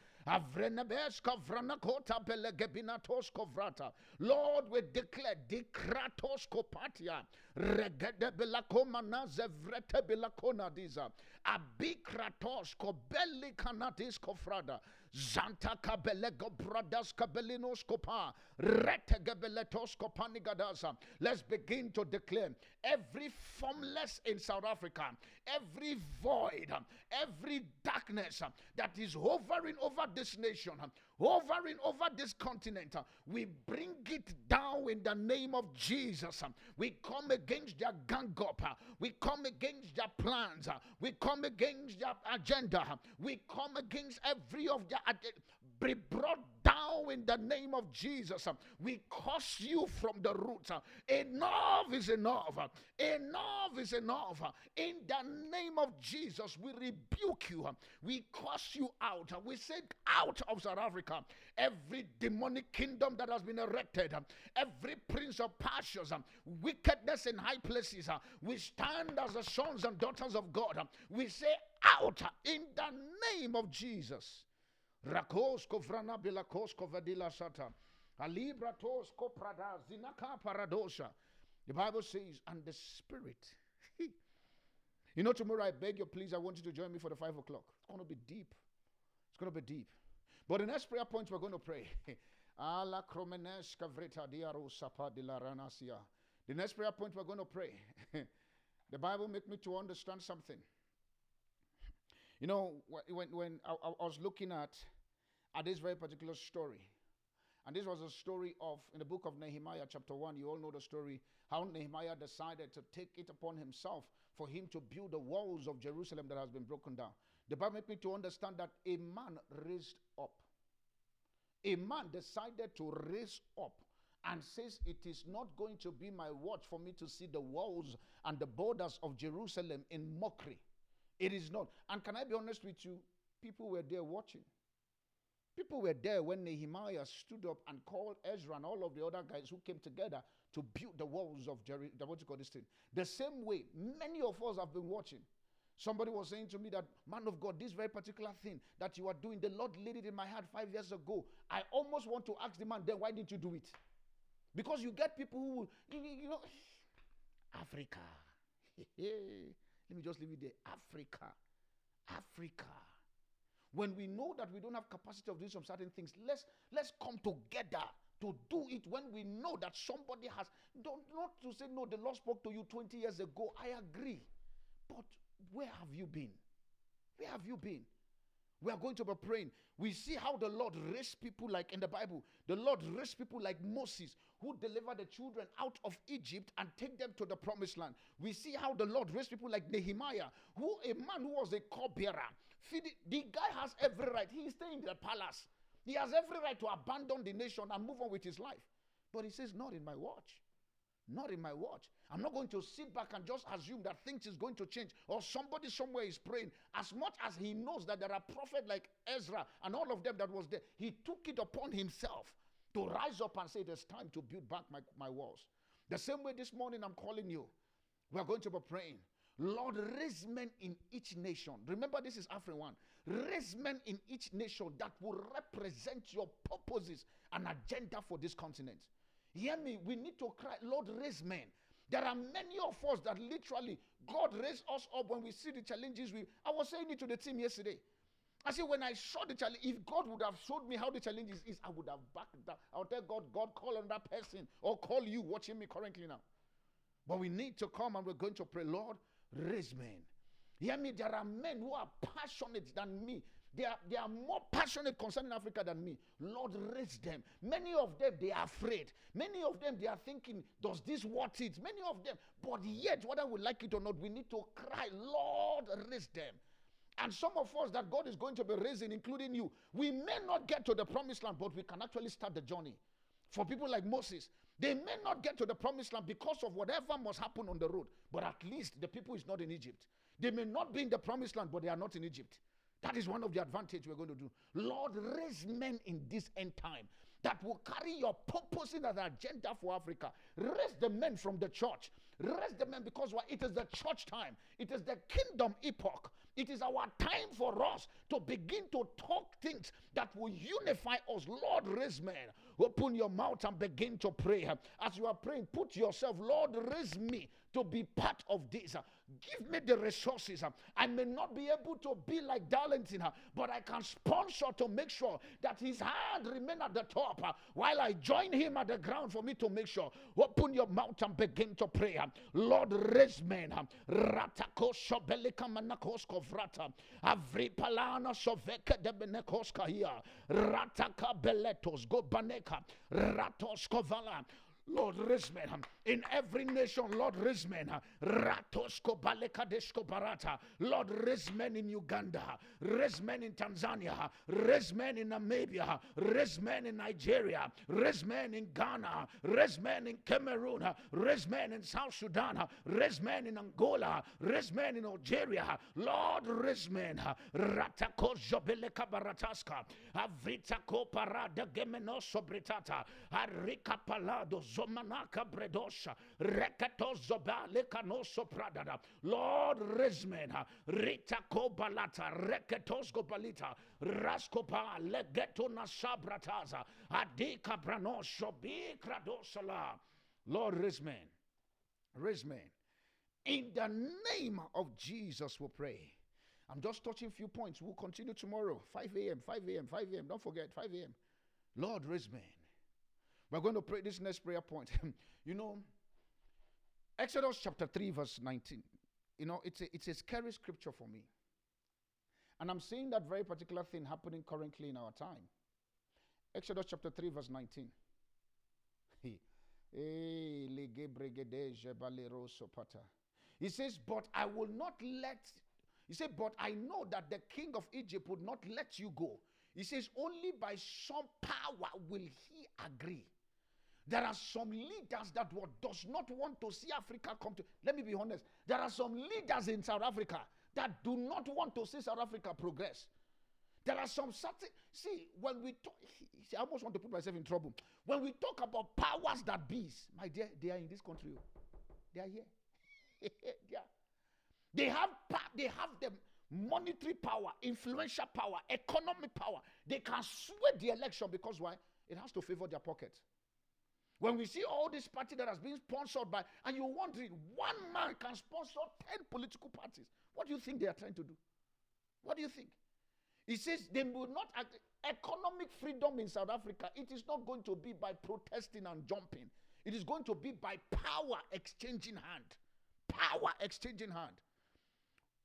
Lord, we declare dikratos kopatia regede belakoma zevrete belakona diza abikratos kobeli kanatis kofrada zanta kabelego bradas kabelinos kopa retegebeletos kopanigadasa. Let's begin to declare every formless in South Africa, every void, every darkness that is hovering over this nation, hovering over this continent, we bring it down in the name of Jesus. We come against their gang up. We come against their plans. We come against their agenda. We come against every of their be brought down in the name of Jesus. We curse you from the roots. Enough is enough. Enough is enough. In the name of Jesus, we rebuke you. We curse you out. We send out of South Africa every demonic kingdom that has been erected, every prince of passions, wickedness in high places. We stand as the sons and daughters of God. We say out in the name of Jesus. Rakosko vrana bilakosko vadila sata. Alibra tosko prada zinaka paradosha. The Bible says, and the Spirit. You know, tomorrow I beg you, please, I want you to join me for the 5 o'clock. It's going to be deep. It's going to be deep. But the next prayer point we're going to pray. Ala kromeneska vreta diaro sapa de la ranasia. The next prayer point we're going to pray. The Bible make me to understand something. You know, when I was looking at this very particular story, and this was a story of, in the book of Nehemiah chapter 1, you all know the story, how Nehemiah decided to take it upon himself for him to build the walls of Jerusalem that has been broken down. The Bible made me to understand that a man raised up. A man decided to raise up and says, it is not going to be my watch for me to see the walls and the borders of Jerusalem in mockery. It is not. And can I be honest with you? People were there watching. People were there when Nehemiah stood up and called Ezra and all of the other guys who came together to build the walls of what you call this thing. The same way, many of us have been watching. Somebody was saying to me that, man of God, this very particular thing that you are doing, the Lord laid it in my heart 5 years ago. I almost want to ask the man, then why didn't you do it? Because you get people who, you know, Africa. Let me just leave it there. Africa. When we know that we don't have capacity of doing some certain things, let's come together to do it when we know that somebody has, not to say, no, the Lord spoke to you 20 years ago. I agree. But where have you been? Where have you been? We are going to be praying. We see how the Lord raised people like in the Bible. The Lord raised people like Moses, who delivered the children out of Egypt and take them to the promised land. We see how the Lord raised people like Nehemiah, who a man who was a cupbearer. The guy has every right. He is staying in the palace. He has every right to abandon the nation and move on with his life. But he says, not in my watch. Not in my watch. I'm not going to sit back and just assume that things is going to change or somebody somewhere is praying. As much as he knows that there are prophets like Ezra and all of them that was there, he took it upon himself to rise up and say, there's time to build back my walls. The same way this morning I'm calling you. We're going to be praying. Lord, raise men in each nation. Remember, this is AfriOne. Raise men in each nation that will represent your purposes and agenda for this continent. Hear me, we need to cry, Lord, raise men. There are many of us that literally, God raised us up when we see the challenges. I was saying it to the team yesterday. I said, when I saw the challenge, if God would have showed me how the challenge is, I would have backed down. I would tell God, call on that person or call you watching me currently now. But we need to come and we're going to pray, Lord, raise men. Hear me, there are men who are passionate than me. They are more passionate concerning Africa than me. Lord, raise them. Many of them, they are afraid. Many of them, they are thinking, does this worth it? Many of them, but yet, whether we like it or not, we need to cry, Lord, raise them. And some of us that God is going to be raising, including you, we may not get to the promised land, but we can actually start the journey. For people like Moses, they may not get to the promised land because of whatever must happen on the road, but at least the people is not in Egypt. They may not be in the promised land, but they are not in Egypt. That is one of the advantages we're going to do. Lord, raise men in this end time that will carry your purpose in as an agenda for Africa. Raise the men from the church. Raise the men because it is the church time. It is the kingdom epoch. It is our time for us to begin to talk things that will unify us. Lord, raise men. Open your mouth and begin to pray. As you are praying, put yourself, Lord, raise me to be part of this. Give me the resources. I may not be able to be like Darlington, but I can sponsor to make sure that his hand remain at the top while I join him at the ground for me to make sure. Open your mouth and begin to pray. Lord, raise men. Ratako sobelika manakosko vrata. Avripalana soveka debenekoska here. Rataka beletos gobaneka. Ratoskovala. Lord, raise men in every nation. Lord, raise men. Ratosko balekadeshko barata. Lord, raise men in Uganda. Raise men in Tanzania. Raise men in Namibia. Raise men in Nigeria. Raise men in Ghana. Raise men in Cameroon. Raise men in South Sudan. Raise men in Angola. Raise men in Algeria. Lord, raise men. Ratako jobeleka barataska. Avritako parada gemenoso britata. Arika palado zomanaka bredosha. Rekato zobale kanoso pradada. Lord, raise men. Ritako balata. Reketos gobalita. Raskopa legeto nasabrataza. Adika branosho bi kradosala. Lord, raise men. Raise men. In the name of Jesus we pray. I'm just touching a few points. We'll continue tomorrow. 5 a.m., 5 a.m., 5 a.m. Don't forget, 5 a.m. Lord, raise men. We're going to pray this next prayer point. Exodus chapter 3, verse 19. It's a scary scripture for me. And I'm seeing that very particular thing happening currently in our time. Exodus chapter 3, verse 19. He says, but I will not let... He said, but I know that the king of Egypt would not let you go. He says, only by some power will he agree. There are some leaders that does not want to see Africa come to... Let me be honest. There are some leaders in South Africa that do not want to see South Africa progress. There are some certain... See, when we talk... I almost want to put myself in trouble. When we talk about powers that be, my dear, they are in this country. They are here. Yeah. They have the monetary power, influential power, economic power. They can sway the election because why? It has to favor their pocket. When we see all this party that has been sponsored by, and you're wondering, one man can sponsor 10 political parties. What do you think they are trying to do? What do you think? He says they will not economic freedom in South Africa. It is not going to be by protesting and jumping. It is going to be by power exchanging hand. Power exchanging hand. 30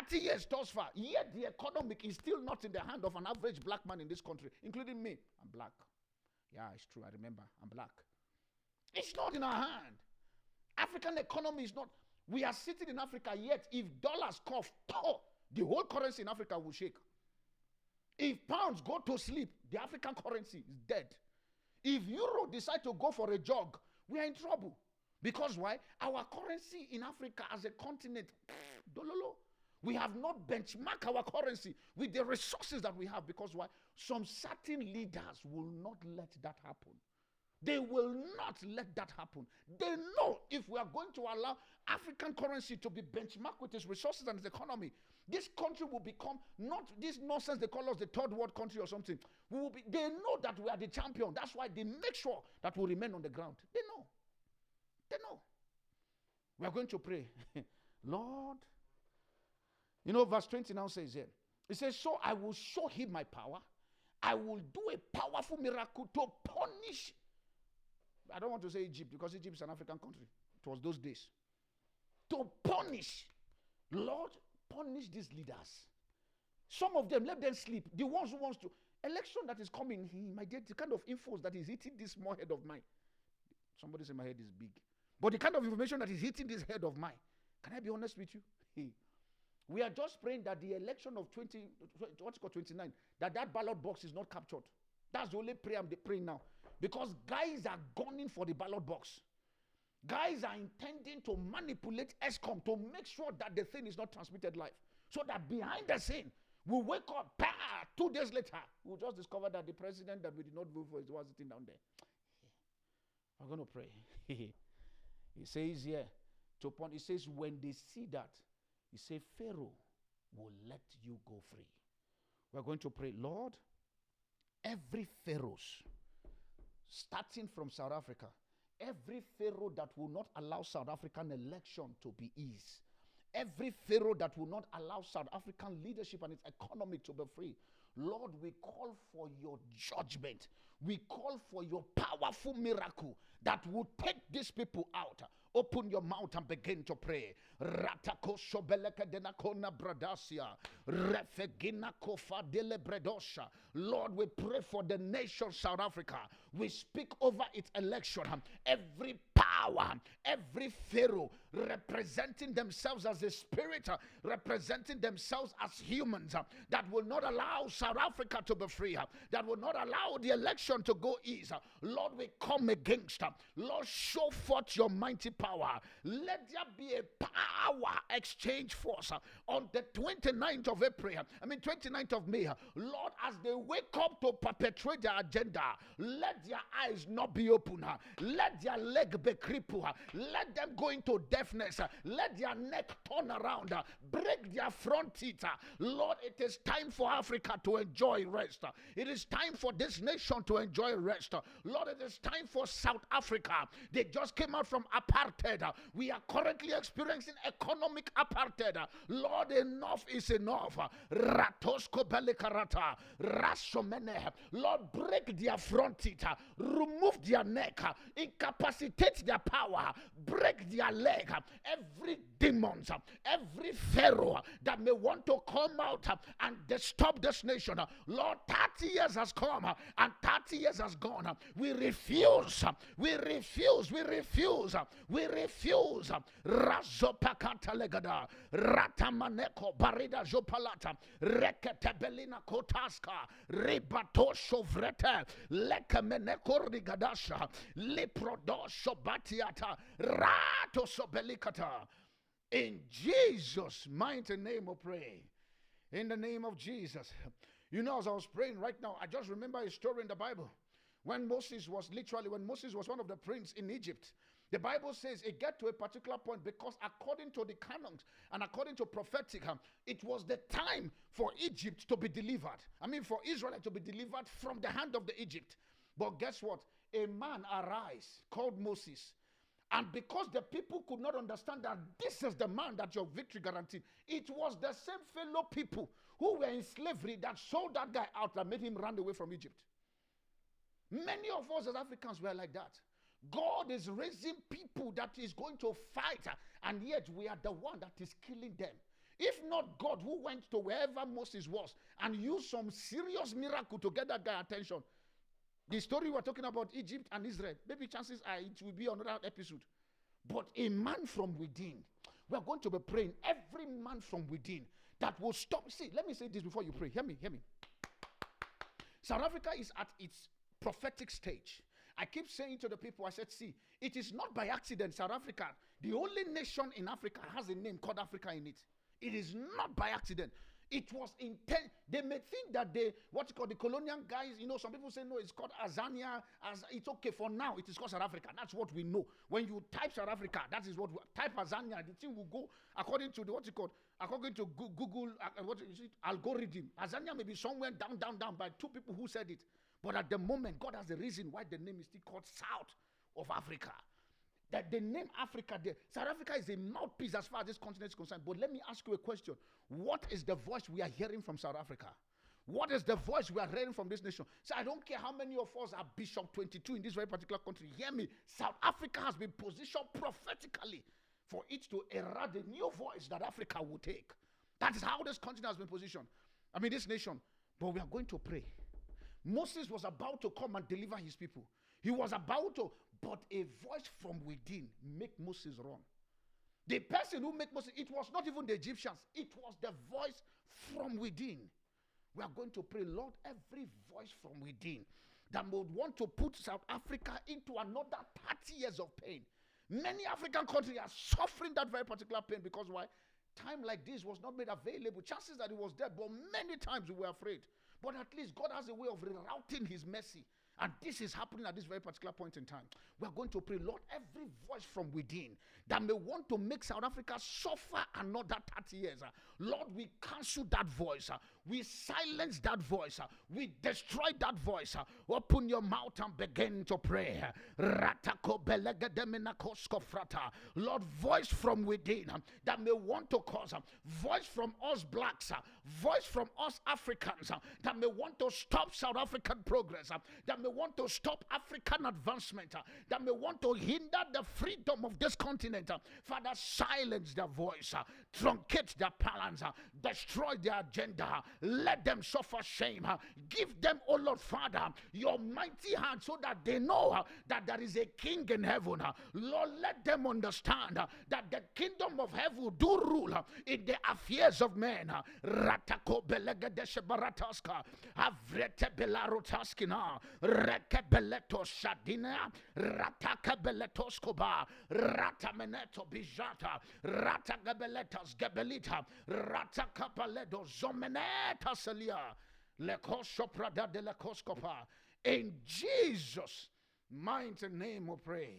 30 years thus far, yet the economic is still not in the hand of an average black man in this country, including me. I'm black. Yeah, it's true. I remember. I'm black. It's not in our hand. African economy is not. We are sitting in Africa, yet if dollars cough, the whole currency in Africa will shake. If pounds go to sleep, the African currency is dead. If euro decide to go for a jog, we are in trouble. Because why? Our currency in Africa as a continent, dololo. We have not benchmarked our currency with the resources that we have. Because why? Some certain leaders will not let that happen. They will not let that happen. They know if we are going to allow African currency to be benchmarked with its resources and its economy, this country will become not this nonsense they call us the third world country or something. They know that we are the champion. That's why they make sure that we remain on the ground. They know. They know. We are going to pray. Lord, verse 20 now says here, it says, so I will show him my power. I will do a powerful miracle to punish. I don't want to say Egypt because Egypt is an African country. It was those days. To punish. Lord, punish these leaders. Some of them, let them sleep. The ones who wants to. Election that is coming, he might get the kind of infos that is hitting this small head of mine. Somebody say my head is big. But the kind of information that is hitting this head of mine. Can I be honest with you? We are just praying that the election of 29, that ballot box is not captured. That's the only prayer I'm praying now. Because guys are gunning for the ballot box. Guys are intending to manipulate ESCOM to make sure that the thing is not transmitted live. So that behind the scene, we wake up, 2 days later, we'll just discover that the president that we did not vote for is the one sitting down there. We're going to pray. He says here, he says, when they see that, he says, Pharaoh will let you go free. We're going to pray, Lord, every Pharaohs, starting from South Africa, every Pharaoh that will not allow South African election to be eased, every Pharaoh that will not allow South African leadership and its economy to be free, Lord, we call for your judgment. We call for your powerful miracle that will take these people out. Open your mouth and begin to pray. Ratako sobeleka denakona bradasia. Refegina kofa dele bredosha. Lord, we pray for the nation South Africa. We speak over its election. Every power, every Pharaoh representing themselves as a spirit, representing themselves as humans, that will not allow South Africa to be free, that will not allow the election to go easy. Lord, we come against. Lord, show forth your mighty power. Let there be a power exchange force on the 29th of May. Lord, as they wake up to perpetrate their agenda, let their eyes not be open. Let their leg be crippled. Let them go into deafness. Let their neck turn around. Break their front teeth. Lord, it is time for Africa to enjoy rest. It is time for this nation to enjoy rest. Lord, it is time for South Africa. They just came out from apartheid. We are currently experiencing economic apartheid. Lord, enough is enough. Ratosko belikarata. Rasomene. Lord, break their front teeth. Remove their neck. Incapacitate their power. Break their leg. Every demon, every Pharaoh that may want to come out and disturb this nation. Lord, 30 years has come and 30 years has gone. We refuse. We refuse. We refuse. We refuse. Razopakata legada. Ratamaneko barida jopalata. Reketebelina kotaska. Ribato shovrete. Lekemeneko rigadasha. Liprodosho batiata. Rato sobelikata. In Jesus' mighty name we pray. In the name of Jesus. As I was praying right now, I just remember a story in the Bible. When Moses was one of the princes in Egypt, the Bible says it got to a particular point because according to the canons and according to prophetic, it was the time for Egypt to be delivered. For Israel to be delivered from the hand of the Egypt. But guess what? A man arise called Moses. And because the people could not understand that this is the man that your victory guaranteed, it was the same fellow people who were in slavery that sold that guy out and made him run away from Egypt. Many of us as Africans were like that. God is raising people that is going to fight, and yet we are the one that is killing them. If not God, who went to wherever Moses was and used some serious miracle to get that guy attention. The story we're talking about, Egypt and Israel, maybe chances are it will be another episode. But a man from within, we are going to be praying, every man from within that will stop. See, let me say this before you pray. Hear me. South Africa is at its prophetic stage. I keep saying to the people, I said, see, it is not by accident South Africa, the only nation in Africa, has a name called Africa in it. It is not by accident. It was intent. They may think that the colonial guys, some people say no, it's called Azania. It's okay for now. It is called South Africa. That's what we know. When you type South Africa, that is what type Azania. The thing will go according to according to Google, algorithm. Azania may be somewhere down by two people who said it. But at the moment, God has a reason why the name is still called South of Africa. That the name Africa there. South Africa is a mouthpiece as far as this continent is concerned. But let me ask you a question. What is the voice we are hearing from South Africa? What is the voice we are hearing from this nation? So I don't care how many of us are Bishop 22 in this very particular country. Hear me. South Africa has been positioned prophetically for it to herald a new voice that Africa will take. That is how this continent has been positioned. I mean, this nation. But we are going to pray. Moses was about to come and deliver his people. He was about to, but a voice from within make Moses run. The person who made Moses, it was not even the Egyptians. It was the voice from within. We are going to pray, Lord, every voice from within that would want to put South Africa into another 30 years of pain. Many African countries are suffering that very particular pain because why? Time like this was not made available. Chances that it was there, but many times we were afraid. But at least God has a way of rerouting his mercy. And this is happening at this very particular point in time. We are going to pray, Lord, every voice from within that may want to make South Africa suffer another 30 years. Lord, we cancel that voice. We silence that voice. We destroy that voice. Open your mouth and begin to pray. Lord, voice from within that may want to cause, voice from us blacks, voice from us Africans that may want to stop South African progress, that may want to stop African advancement, that may want to hinder the freedom of this continent. Father, silence their voice, truncate their plans, destroy their agenda, let them suffer shame. Give them, oh Lord Father, your mighty hand so that they know that there is a king in heaven. Lord, let them understand that the kingdom of heaven do rule in the affairs of men. Ratako belegedeshe barataska, avrete belarotaskina, rekebeleto shadina, rataka beletoskoba, ratameneto bijata, ratagabeletas gebelita, ratakapaledo zomeneta salia, lekosoprada de lekoskopa. In Jesus' mighty name we pray.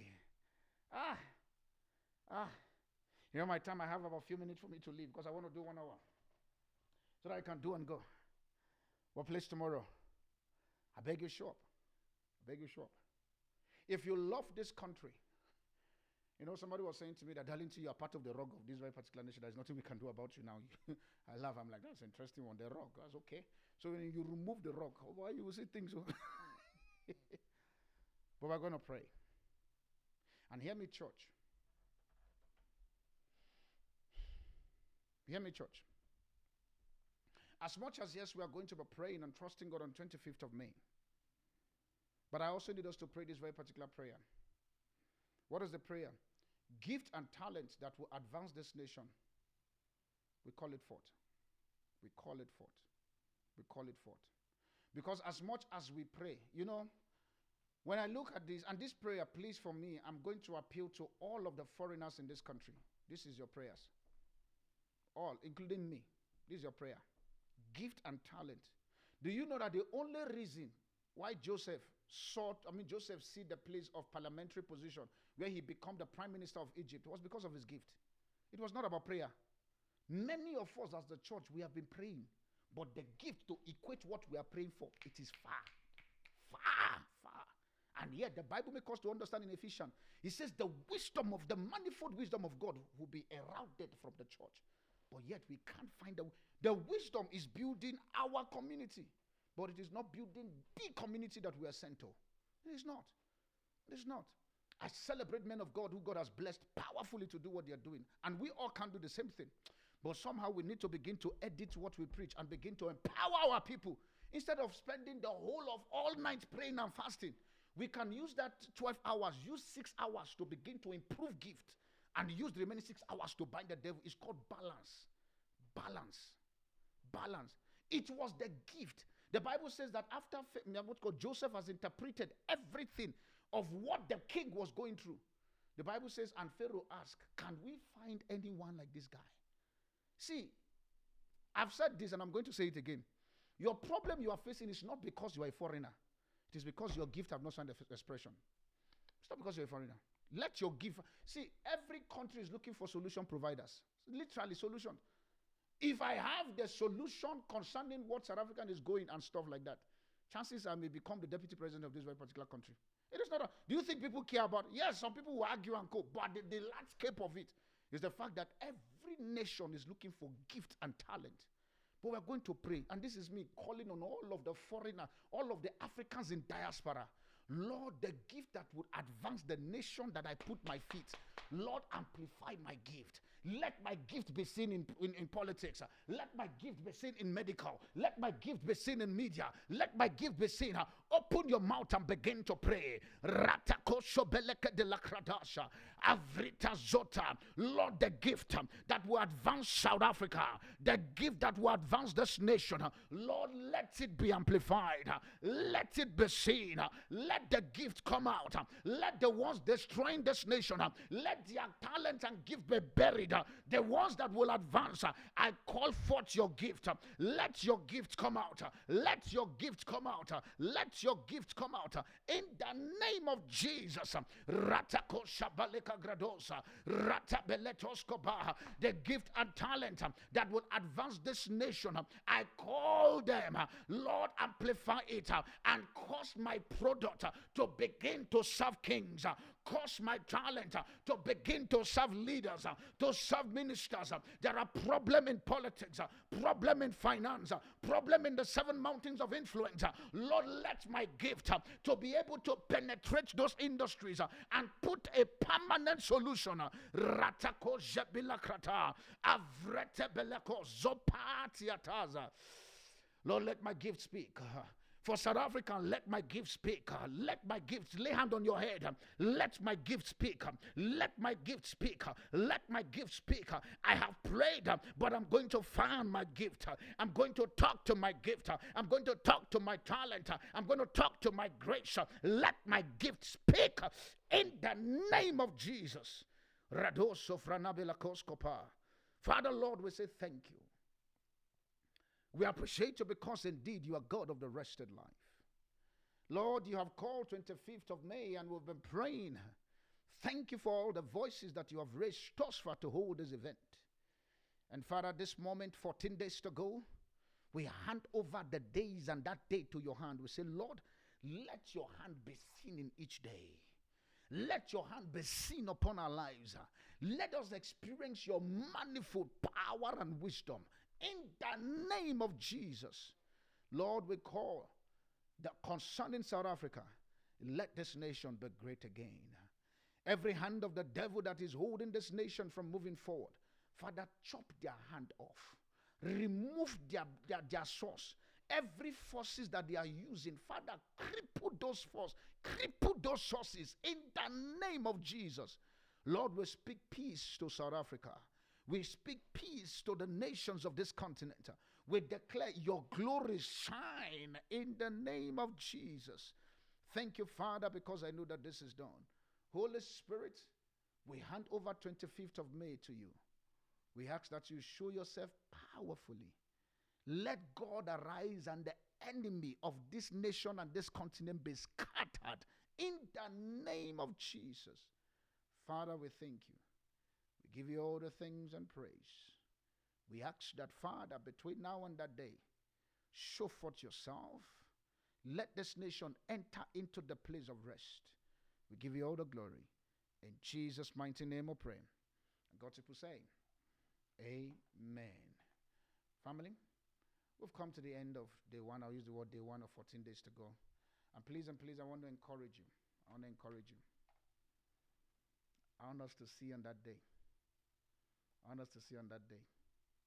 My time, I have about a few minutes for me to leave because I want to do 1 hour so that I can do and go. What place tomorrow? I beg you, show up. I beg you, show up. If you love this country, somebody was saying to me that, Darlington, you are part of the rock of this very particular nation. There's nothing we can do about you now. I laugh. I'm like, that's an interesting one. The rock. That's okay. So when you remove the rock, why you will see things. But we're going to pray. And hear me, church. Hear me, church. As much as, yes, we are going to be praying and trusting God on 25th of May. But I also need us to pray this very particular prayer. What is the prayer? Gift and talent that will advance this nation. We call it forth. We call it forth. We call it forth. Because as much as we pray, when I look at this, and this prayer, please, for me, I'm going to appeal to all of the foreigners in this country. This is your prayers. All, including me. This is your prayer. Gift and talent. Do you know that the only reason why Joseph see the place of parliamentary position where he became the prime minister of Egypt was because of his gift. It was not about prayer. Many of us as the church, we have been praying, but the gift to equate what we are praying for, it is far. And yet the Bible makes us to understand in Ephesians, it says the manifold wisdom of God will be heralded from the church. But yet we can't find the wisdom is building our community. But it is not building the community that we are sent to. It is not. It is not. I celebrate men of God who God has blessed powerfully to do what they are doing. And we all can do the same thing. But somehow we need to begin to edit what we preach and begin to empower our people. Instead of spending the whole of all night praying and fasting, we can use that 12 hours, use 6 hours to begin to improve gift, and use the remaining 6 hours to bind the devil. It's called balance. Balance. Balance. It was the gift. The Bible says that after Joseph has interpreted everything of what the king was going through, the Bible says, and Pharaoh asked, can we find anyone like this guy? See, I've said this and I'm going to say it again. Your problem you are facing is not because you are a foreigner. It is because your gift have not found expression. It's not because you're a foreigner. Let your gift. See, every country is looking for solution providers. Literally solution. If I have the solution concerning what South African is going and stuff like that, chances I may become the deputy president of this very particular country. It is not. Do you think people care about? Yes, some people will argue and go, but the landscape of it is the fact that every nation is looking for gift and talent. But we're going to pray, and this is me calling on all of the foreigners, all of the Africans in diaspora. Lord, the gift that would advance the nation that I put my feet, Lord, amplify my gift. Let my gift be seen in politics. Let my gift be seen in medical. Let my gift be seen in media. Let my gift be seen. Open your mouth and begin to pray. Lord, the gift that will advance South Africa, the gift that will advance this nation, Lord, let it be amplified. Let it be seen. Let the gift come out. Let the ones destroying this nation, let their talent and gift be buried. The ones that will advance, I call forth your gift. Let your gift come out. Let your gift come out. Let your gift come out. In the name of Jesus. Ratako shabaleka gradosa. Ratabeletoskoba. The gift and talent that will advance this nation, I call them, Lord, amplify it and cause my product to begin to serve kings. Cause my talent to begin to serve leaders, to serve ministers. There are problems in politics, problem in finance, problem in the 7 mountains of influence. Lord, let my gift to be able to penetrate those industries and put a permanent solution. Ratako jebilakrata, avrete beleko zopatiataza. Lord, let my gift speak. For South Africa, let my gift speak. Let my gift, lay hand on your head. Let my gift speak. Let my gift speak. Let my gift speak. I have prayed, but I'm going to find my gift. I'm going to talk to my gift. I'm going to talk to my talent. I'm going to talk to my grace. Let my gift speak in the name of Jesus. Father, Lord, we say thank you. We appreciate you because indeed you are God of the rested life. Lord, you have called 25th of May and we've been praying. Thank you for all the voices that you have raised thus far to hold this event. And Father, this moment, 14 days to go, we hand over the days and that day to your hand. We say, Lord, let your hand be seen in each day. Let your hand be seen upon our lives. Let us experience your manifold power and wisdom. In the name of Jesus, Lord, we call that concerning South Africa, let this nation be great again. Every hand of the devil that is holding this nation from moving forward, Father, chop their hand off. Remove their source. Every forces that they are using, Father, cripple those forces, cripple those sources in the name of Jesus. Lord, we speak peace to South Africa. We speak peace to the nations of this continent. We declare your glory shine in the name of Jesus. Thank you, Father, because I know that this is done. Holy Spirit, we hand over 25th of May to you. We ask that you show yourself powerfully. Let God arise and the enemy of this nation and this continent be scattered in the name of Jesus. Father, we thank you. We give you all the things and praise. We ask that, Father, between now and that day, show forth yourself. Let this nation enter into the place of rest. We give you all the glory. In Jesus' mighty name we pray. And God's people say, amen. Family, we've come to the end of day one. I'll use the word day one of 14 days to go. And please, I want to encourage you. I want us to see on that day.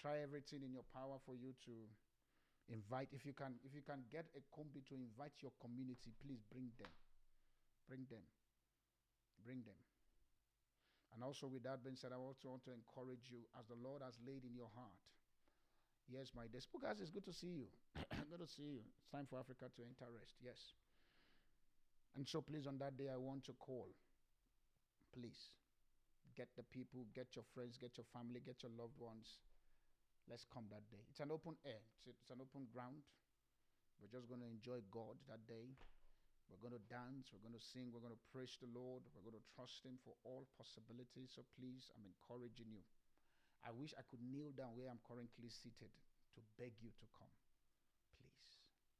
try everything in your power for you to invite. If you can get a combi to invite your community, please bring them. Bring them. Bring them. And also, with that being said, I also want to encourage you as the Lord has laid in your heart. Yes, my dear. Spookers, it's good to see you. Good to see you. It's time for Africa to enter rest. Yes. And so, please, on that day, I want to call. Please, get the people, get your friends, get your family, get your loved ones. Let's come that day. It's an open air. It's an open ground. We're just going to enjoy God that day. We're going to dance. We're going to sing. We're going to praise the Lord. We're going to trust Him for all possibilities. So please, I'm encouraging you. I wish I could kneel down where I'm currently seated to beg you to come. Please.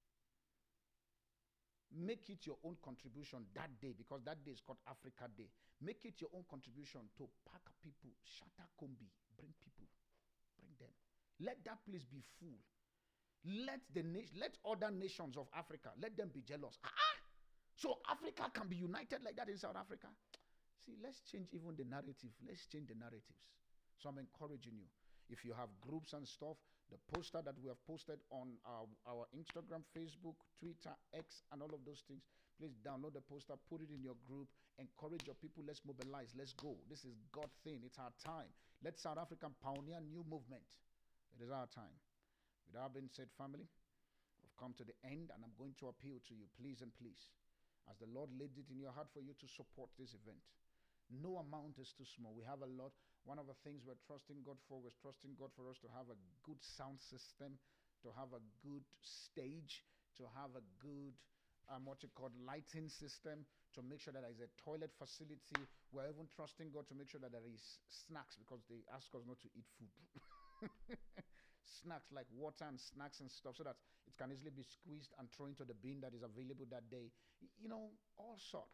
Make it your own contribution that day, because that day is called Africa Day. Make it your own contribution to pack people. Shatta Kombi. Bring people. Bring them. Let that place be full. Let other nations of Africa, let them be jealous. So Africa can be united like that in South Africa. See, let's change even the narrative. Let's change the narratives. So I'm encouraging you. If you have groups and stuff, the poster that we have posted on our Instagram, Facebook, Twitter, X, and all of those things, please download the poster, put it in your group, encourage your people. Let's mobilize. Let's go. This is God's thing. It's our time. Let South Africa pioneer new movement. It is our time. With that being said, family, we've come to the end, and I'm going to appeal to you, please and please, as the Lord laid it in your heart for you to support this event. No amount is too small. We have a lot. One of the things we're trusting God for, we're trusting God for us to have a good sound system, to have a good stage, to have a good, lighting system, to make sure that there is a toilet facility. We're even trusting God to make sure that there is snacks, because they ask us not to eat food. Snacks like water and snacks and stuff, so that it can easily be squeezed and thrown into the bin that is available that day. All sort.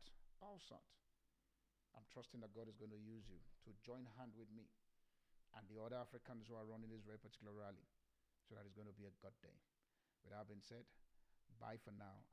I'm trusting that God is going to use you to join hand with me and the other Africans who are running this very particular rally, so that it's going to be a good day. With that being said, bye for now.